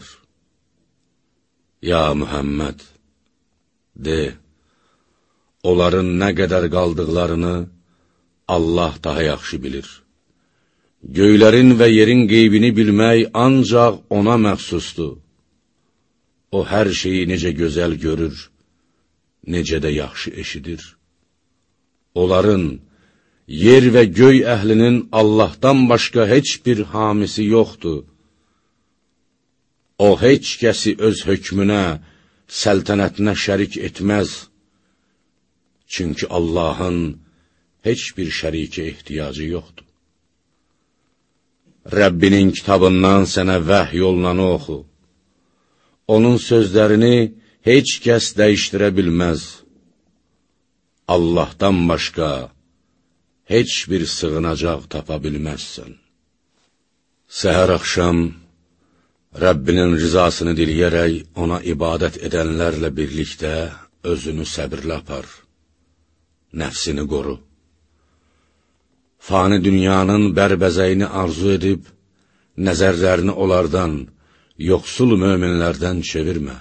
Ya Mühəmməd, de, onların nə qədər qaldıqlarını Allah daha yaxşı bilir. Göylərin və yerin qeybini bilmək ancaq ona məxsusdur. O hər şeyi necə gözəl görür, necə də yaxşı eşidir. Onların, yer və göy əhlinin Allahdan başqa heç bir hamisi yoxdur. O, heç kəsi öz hökmünə, səltənətinə şərik etməz. Çünki Allahın heç bir şərikə ehtiyacı yoxdur. Rəbbinin kitabından sənə vəhy olunanı oxu. Onun sözlərini heç kəs dəyişdirə bilməz. Allahdan başqa heç bir sığınacaq tapa bilməzsən. Səhər axşam Rəbbinin rizasını diləyərək ona ibadət edənlərlə birlikdə özünü səbirlə apar, nəfsini qoru. Fani dünyanın bərbəzəyini arzu edib, nəzərlərini onlardan, yoxsul möminlərdən çevirmə.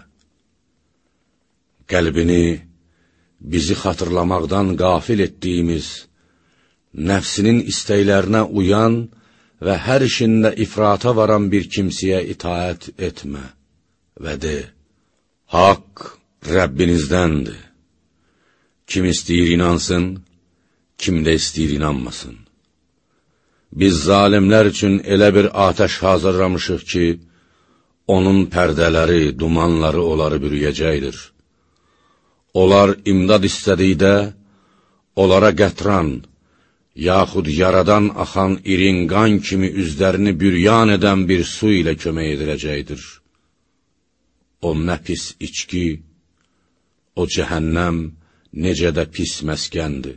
Qəlbini bizi xatırlamaqdan qafil etdiyimiz, nəfsinin istəklərinə uyan və hər işində ifrata varan bir kimsəyə itaət etmə və de, haqq Rəbbinizdəndir. Kim istəyir inansın, kim də istəyir inanmasın. Biz zalimlər üçün elə bir atəş hazırlamışıq ki, onun pərdələri, dumanları onları bürüyəcəkdir. Onlar imdad istədikdə, onlara qətran, yaxud yaradan axan irin qan kimi üzlərini büryan edən bir su ilə kömək ediləcəkdir. O nə pis içki, o cəhənnəm necə də pis məskəndir.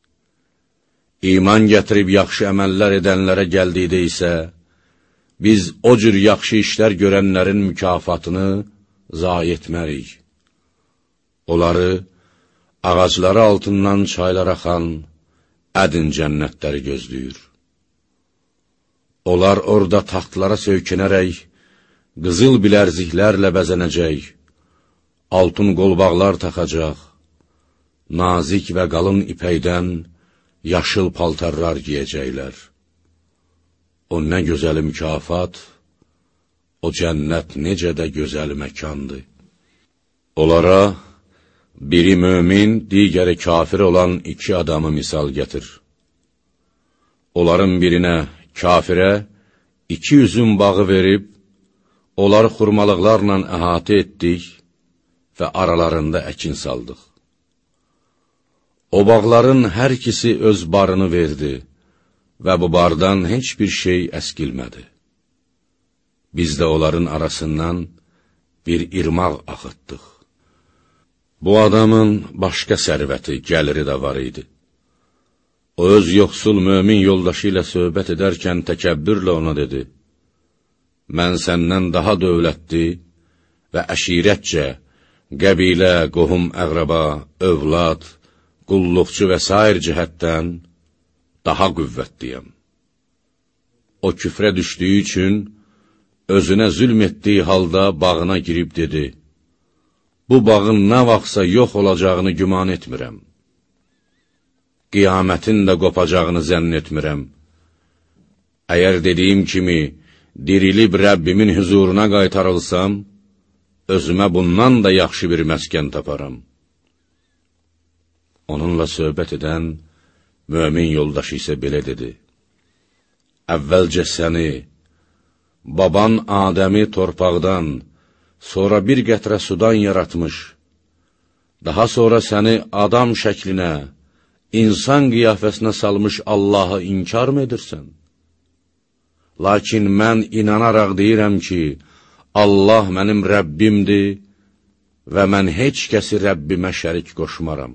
İman gətirib yaxşı əməllər edənlərə gəldikdə isə, biz o cür yaxşı işlər görənlərin mükafatını zayi etmərik. Onları ağacları altından çaylar axan ədin cənnətləri gözləyir. Onlar orada taxtlara söykənərək, qızıl bilərziklərlə bəzənəcək, altın qolbaqlar taxacaq, nazik və qalın ipəkdən yaşıl paltarlar giyəcəklər. O nə gözəl mükafat, o cənnət necə də gözəl məkandır. Onlara biri mömin, digəri kafir olan iki adamı misal gətir. Onların birinə, kafirə, 2 üzüm bağı verib, onları xurmalıqlarla əhatə etdik və aralarında əkin saldıq. O bağların hər ikisi öz barını verdi və bu bardan heç bir şey əskilmədi. Biz də onların arasından bir irmaq axıtdıq. Bu adamın başqa sərvəti, gəliri də var idi. O, öz yoxsul mömin yoldaşı ilə söhbət edərkən təkəbbürlə ona dedi, mən səndən daha dövlətli və əşirətcə, qəbilə, qohum, əqrəba, övlad, qulluqçu və sair cəhətdən daha qüvvətliyəm. O küfrə düşdüyü üçün, özünə zülm etdiyi halda bağına girib dedi, bu bağın nə vaxtsa yox olacağını güman etmirəm. Qiyamətin də qopacağını zənn etmirəm. Əgər dediyim kimi, dirilib Rəbbimin huzuruna qaytarılsam, özümə bundan da yaxşı bir məskən taparam. Onunla söhbət edən mömin yoldaşı isə belə dedi, əvvəlcə səni, baban Adəmi torpaqdan, sonra bir qətrə sudan yaratmış, daha sonra səni adam şəklinə, insan qiyafəsinə salmış Allahı inkar mı edirsən? Lakin mən inanaraq deyirəm ki, Allah mənim Rəbbimdir və mən heç kəsi Rəbbimə şərik qoşmaram.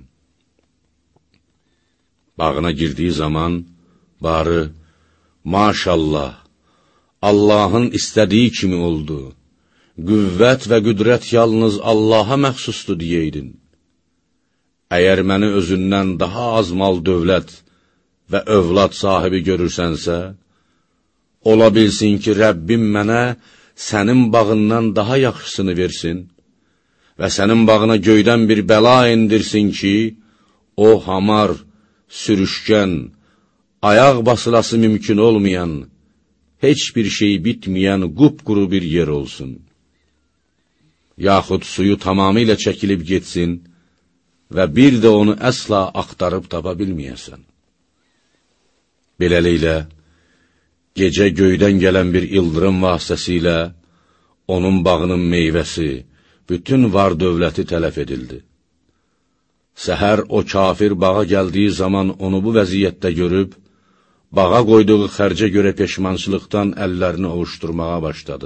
Bağına girdiyi zaman, barı, maşallah, Allahın istədiyi kimi oldu, qüvvət və qüdrət yalnız Allaha məxsusdur deyeydin. Əgər məni özündən daha az mal dövlət və övlad sahibi görürsənsə, ola bilsin ki, Rəbbim mənə sənin bağından daha yaxşısını versin və sənin bağına göydən bir bəla indirsin ki, o hamar, sürüşkən, ayaq basılası mümkün olmayan, heç bir şey bitməyən qupquru bir yer olsun. Yaxud suyu tamamilə çəkilib getsin və bir də onu əsla axtarıb tapa bilməyəsən. Beləliklə, gecə göydən gələn bir ildırım vasitəsilə onun bağının meyvəsi, bütün var dövləti tələf edildi. Səhər o kafir bağa gəldiyi zaman onu bu vəziyyətdə görüb, bağa qoyduğu xərcə görə peşmançılıqdan əllərini ovuşturmağa başladı.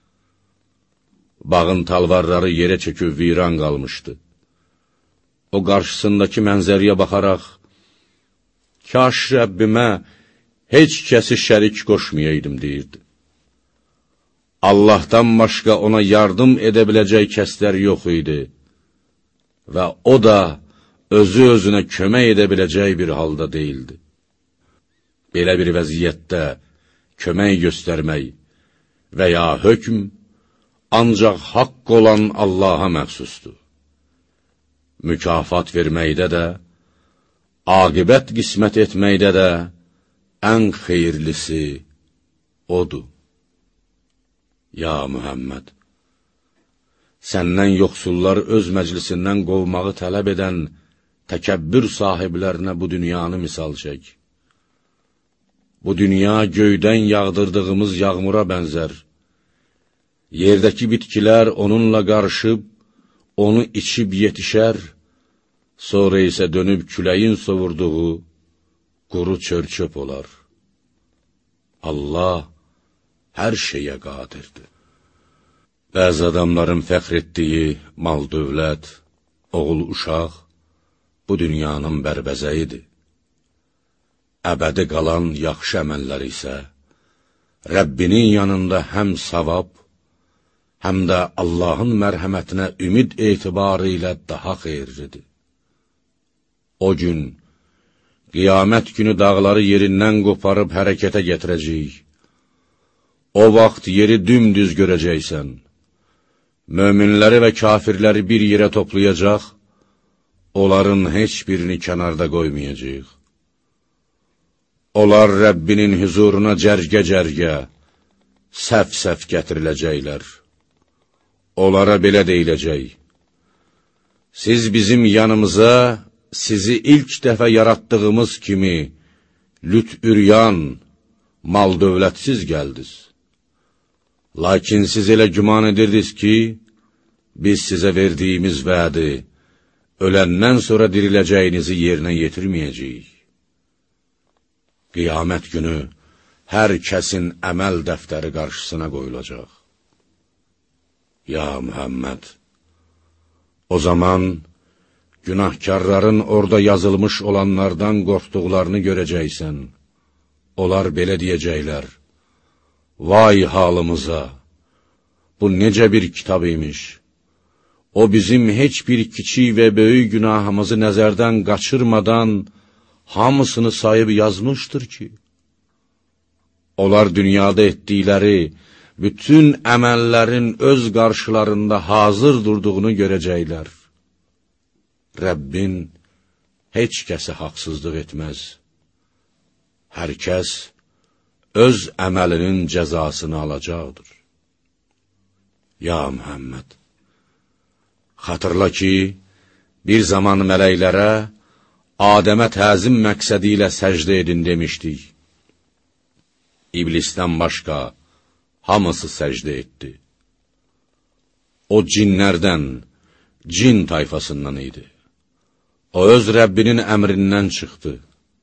Bağın talvarları yerə çöküb viran qalmışdı. O qarşısındakı mənzəriyə baxaraq, kaş Rəbbimə heç kəsi şərik qoşmayaydım, deyirdi. Allahdan başqa ona yardım edə biləcək kəslər yox idi və o da özü-özünə kömək edə biləcək bir halda deyildi. Belə bir vəziyyətdə kömək göstərmək və ya hökm ancaq haqq olan Allaha məxsusdur. Mükafat verməkdə də, aqibət qismət etməkdə də ən xeyirlisi odur. Ya Muhammed, səndən yoxsullar öz məclisindən qovmağı tələb edən təkəbbür sahiblərinə bu dünyanı misal çək. Bu dünya göydən yağdırdığımız yağmura bənzər. Yerdəki bitkilər onunla qarışıb, onu içib yetişər, sonra isə dönüb küləyin sovurduğu quru çör-çöp olar. Allah hər şeyə qadirdir. Bəzi adamların fəxr etdiyi mal dövlət, oğul uşaq, bu dünyanın bərbəzəyidir. Əbədi qalan yaxşı əməllər isə, Rəbbinin yanında həm savab, həm də Allahın mərhəmətinə ümid etibarı ilə daha xeyirlidir. O gün, qiyamət günü dağları yerindən qoparıb hərəkətə gətirəcəyik. O vaxt yeri dümdüz görəcəksən. Möminləri və kafirləri bir yerə toplayacaq, onların heç birini kənarda qoymayacaq. Onlar Rəbbinin huzuruna cərgə-cərgə, səf-səf gətiriləcəklər. Onlara belə deyiləcək: siz bizim yanımıza, sizi ilk dəfə yaratdığımız kimi, lüt-üryan, mal dövlətsiz gəldiniz. Lakin siz elə güman edirdiniz ki, biz sizə verdiyimiz vədi, öləndən sonra diriləcəyinizi yerinə yetirməyəcəyik. Qiyamət günü hər kəsin əməl dəftəri qarşısına qoyulacaq. Ya Muhammed, o zaman günahkarların orada yazılmış olanlardan qorxduqlarını görəcəksən. Onlar belə deyəcəklər: vay halımıza, bu necə bir kitab imiş. O bizim heç bir kiçik və böyük günahımızı nəzərdən qaçırmadan hamısını sayıb yazmışdır ki, onlar dünyada etdikləri bütün əməllərin öz qarşılarında hazır durduğunu görəcəklər. Rəbbin heç kəsə haqsızlıq etməz. Hər kəs öz əməlinin cəzasını alacaqdır. Ya Muhammed, xatırla ki, bir zaman mələklərə Adəmə təzim məqsədi ilə səcdə edin demişdik. İblisdən başqa hamısı səcdə etdi. O cinlərdən, cin tayfasından idi. O öz Rəbbinin əmrindən çıxdı.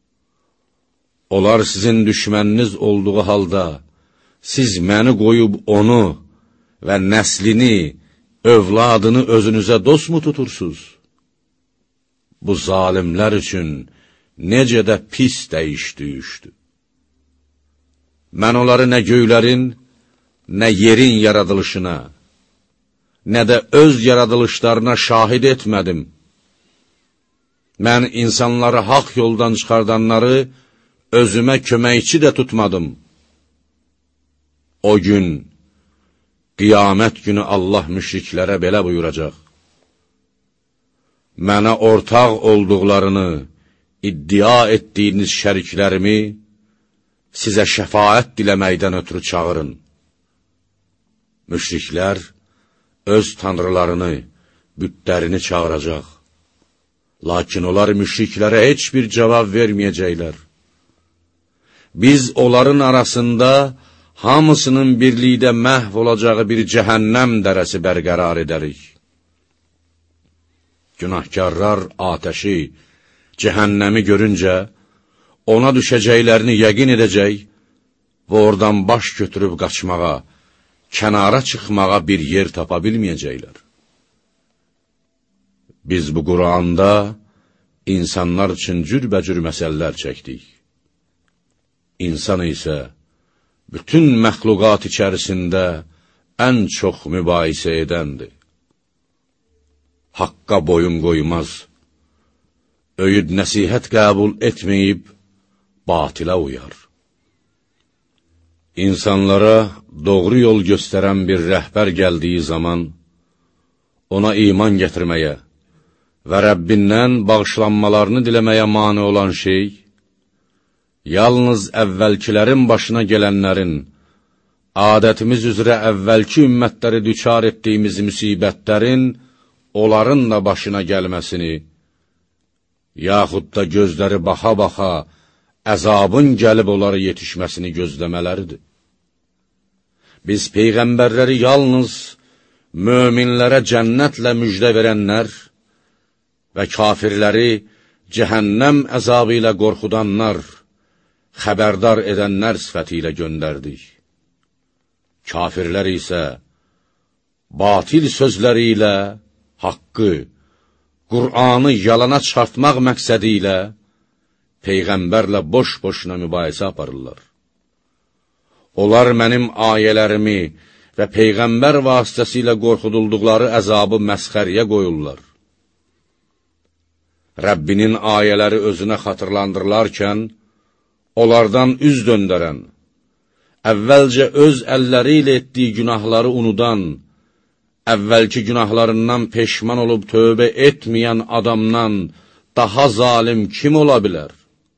Onlar sizin düşməniniz olduğu halda, siz məni qoyub onu və nəslini, övladını özünüzə dost mu tutursunuz? Bu zalimlər üçün necə də pis dəyiş düşdü. Mən onları nə göylərin, nə yerin yaradılışına, nə də öz yaradılışlarına şahid etmədim. Mən insanları haqq yoldan çıxardanları özümə köməkçi də tutmadım. O gün, qiyamət günü Allah müşriklərə belə buyuracaq: mənə ortaq olduqlarını, iddia etdiyiniz şəriklərimi sizə şəfaət diləməkdən ötürü çağırın. Müşriklər öz tanrılarını, bütlərini çağıracaq. Lakin onlar müşriklərə heç bir cavab verməyəcəklər. Biz onların arasında hamısının birlikdə məhv olacağı bir cəhənnəm dərəsi bərqərar edərik. Günahkarlar atəşi, cəhənnəmi görüncə, ona düşəcəklərini yəqin edəcək və oradan baş götürüb qaçmağa, kənara çıxmağa bir yer tapa bilməyəcəklər. Biz bu Quranda insanlar üçün cürbəcür məsələlər çəkdik. İnsan isə bütün məxluqat içərisində ən çox mübahisə edəndir. Haqqa boyun qoymaz, öyüd nəsihət qəbul etməyib, batilə uyar. İnsanlara doğru yol göstərən bir rəhbər gəldiyi zaman, ona iman gətirməyə və Rəbbindən bağışlanmalarını diləməyə mane olan şey, yalnız əvvəlkilərin başına gələnlərin, adətimiz üzrə əvvəlki ümmətləri düçar etdiyimiz müsibətlərin, onların da başına gəlməsini, yaxud da gözləri baxa-baxa, əzabın gəlib onlara yetişməsini gözləmələridir. Biz peyğəmbərləri yalnız möminlərə cənnətlə müjdə verənlər və kafirləri cəhənnəm əzabı ilə qorxudanlar, xəbərdar edənlər sifəti ilə göndərdik. Kafirlər isə batil sözləri ilə haqqı, Qur'anı yalana çarpmaq məqsədi ilə Peyğəmbərlə boş-boşuna mübahisə aparırlar. Onlar mənim ayələrimi və Peyğəmbər vasitəsilə qorxudulduqları əzabı məsxəriyə qoyurlar. Rəbbinin ayələri özünə xatırlandırılarkən, onlardan üz döndərən, əvvəlcə öz əlləri ilə etdiyi günahları unudan, əvvəlki günahlarından peşman olub tövbə etməyən adamdan daha zalim kim ola bilər?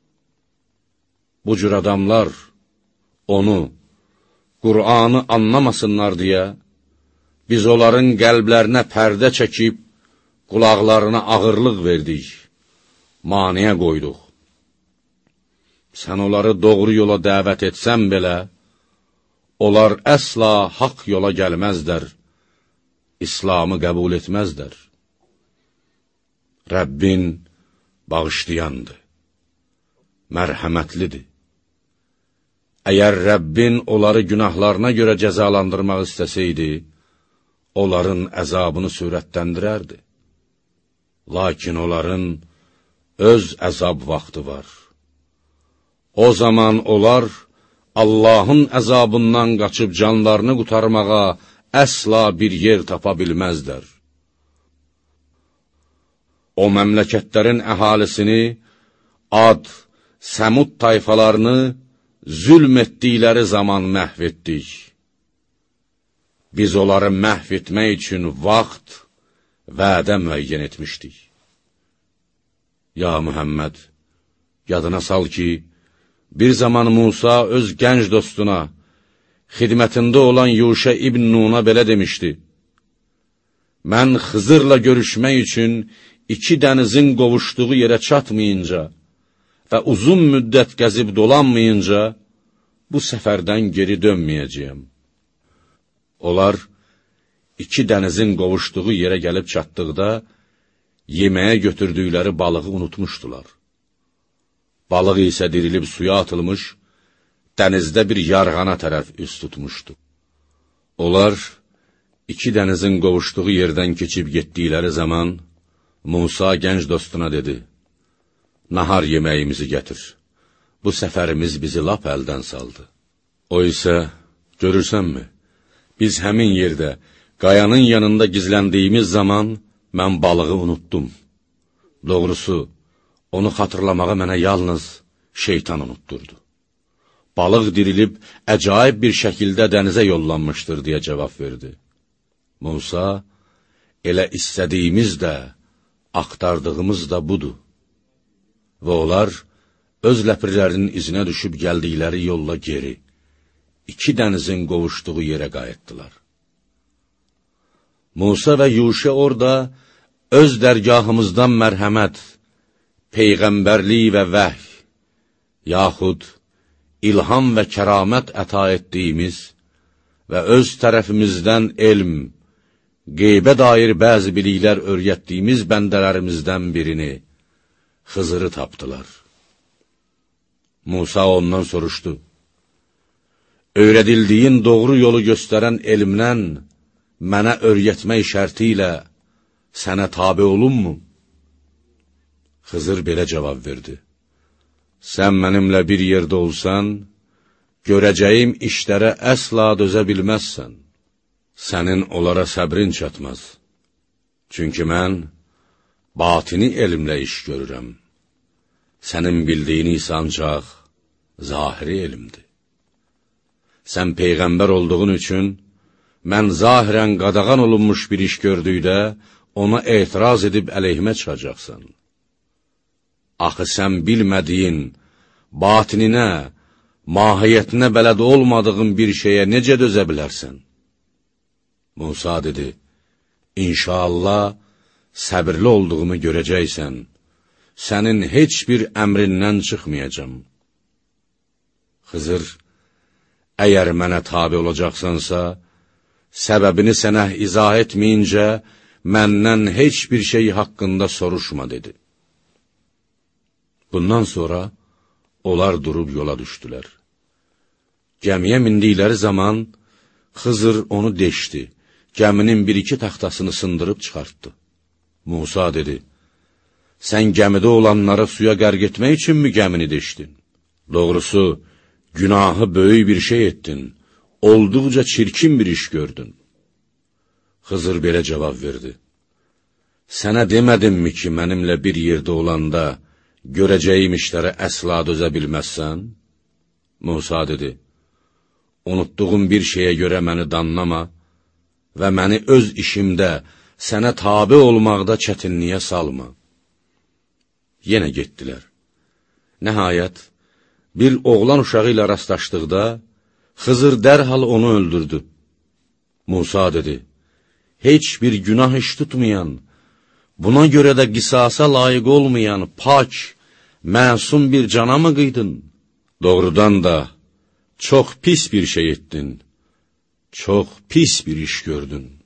Bu cür adamlar onu, Qur'anı anlamasınlar deyə, biz onların qəlblərinə pərdə çəkib, qulaqlarına ağırlıq verdik, maniyə qoyduq. Sən onları doğru yola dəvət etsən belə, onlar əsla haqq yola gəlməzdər, İslamı qəbul etməzdər. Rəbbin bağışlayandır, mərhəmətlidir. Əgər Rəbbin onları günahlarına görə cəzalandırmaq istəsəydi, onların əzabını sürətləndirərdi. Lakin onların öz əzab vaxtı var. O zaman onlar Allahın əzabından qaçıb canlarını qurtarmağa əsla bir yer tapa bilməzdər. O məmləkətlərin əhalisini, Ad, Səmud tayfalarını zülm etdikləri zaman məhv etdik. Biz onları məhv etmək üçün vaxt, vədə müəyyən etmişdik. Ya Mühəmməd, yadına sal ki, bir zaman Musa öz gənc dostuna, xidmətində olan Yuşə ibn Nuna belə demişdi: Mən Xızırla görüşmək üçün 2 dənizin qovuşduğu yerə çatmayınca və uzun müddət gəzib dolanmayınca, bu səfərdən geri dönməyəcəyəm. Onlar 2 dənizin qovuşduğu yerə gəlib çatdıqda, yeməyə götürdükləri balığı unutmuşdular. Balıq isə dirilib suya atılmış, dənizdə bir yarğana tərəf üst tutmuşdu. Onlar 2 dənizin qovuşduğu yerdən keçib getdikləri zaman, Musa gənc dostuna dedi: Nahar yeməyimizi gətir. Bu səfərimiz bizi lap əldən saldı. O isə, görürsənmi, biz həmin yerdə, qayanın yanında gizləndiyimiz zaman, mən balığı unutdum. Doğrusu, onu xatırlamağa mənə yalnız şeytan unutturdu. Balıq dirilib, əcaib bir şəkildə dənizə yollanmışdır, deyə cavab verdi. Musa, elə istədiyimiz də, axtardığımız da budur. Və onlar, öz ləpirlərinin izinə düşüb gəldikləri yolla geri, 2 dənizin qovuşduğu yerə qayıtdılar. Musa və Yuşə orada öz dərgahımızdan mərhəmət, peyğəmbərlik və vəhy, yaxud ilham və kəramət əta etdiyimiz və öz tərəfimizdən elm, qeybə dair bəzi biliklər öyrətdiyimiz bəndələrimizdən birini, Xızırı tapdılar. Musa ondan soruşdu, öyrədildiyin doğru yolu göstərən elmdən mənə öyrətmək şərti ilə sənə tabi olunmu? Xızır belə cavab verdi, sən mənimlə bir yerdə olsan, görəcəyim işlərə əsla dözə bilməzsən. Sənin onlara səbrin çatmaz. Çünki mən batini elmlə iş görürəm. Sənin bildiyin isə ancaq zahiri elmdir. Sən peyğəmbər olduğun üçün, mən zahirən qadağan olunmuş bir iş gördükdə, ona etiraz edib əleyhimə çıxacaqsan. Axı sən bilmədiyin, batininə, mahiyyətinə bələd olmadığın bir şeyə necə dözə bilərsən? Musa dedi, İnşallah, səbirli olduğumu görəcəksən, sənin heç bir əmrindən çıxmayacam. Xızır, əgər mənə tabi olacaqsansa, səbəbini sənə izah etməyincə, məndən heç bir şey haqqında soruşma, dedi. Bundan sonra, onlar durub yola düşdülər. Gəmiyə mindikləri zaman, Xızır onu deşdi, gəminin bir-iki taxtasını sındırıb çıxartdı. Musa dedi, sən gəmidə olanları suya qərq etmək üçünmü gəmini deşdin? Doğrusu, günahı böyük bir şey etdin, olduqca çirkin bir iş gördün. Xızır belə cavab verdi, sənə demədimmi ki, mənimlə bir yerdə olanda, görəcəyim işlərə əsla dözə bilməzsən? Musa dedi, unutduğum bir şeyə görə məni danlama və məni öz işimdə, sənə tabi olmaqda çətinliyə salma. Yenə getdilər. Nəhayət, bir oğlan uşağı ilə rastlaşdıqda, Xızır dərhal onu öldürdü. Musa dedi, heç bir günah iş tutmayan, buna görə də qisasa layiq olmayan, pak, məsum bir cana mı qıydın? Doğrudan da, çox pis bir şey etdin, çox pis bir iş gördün.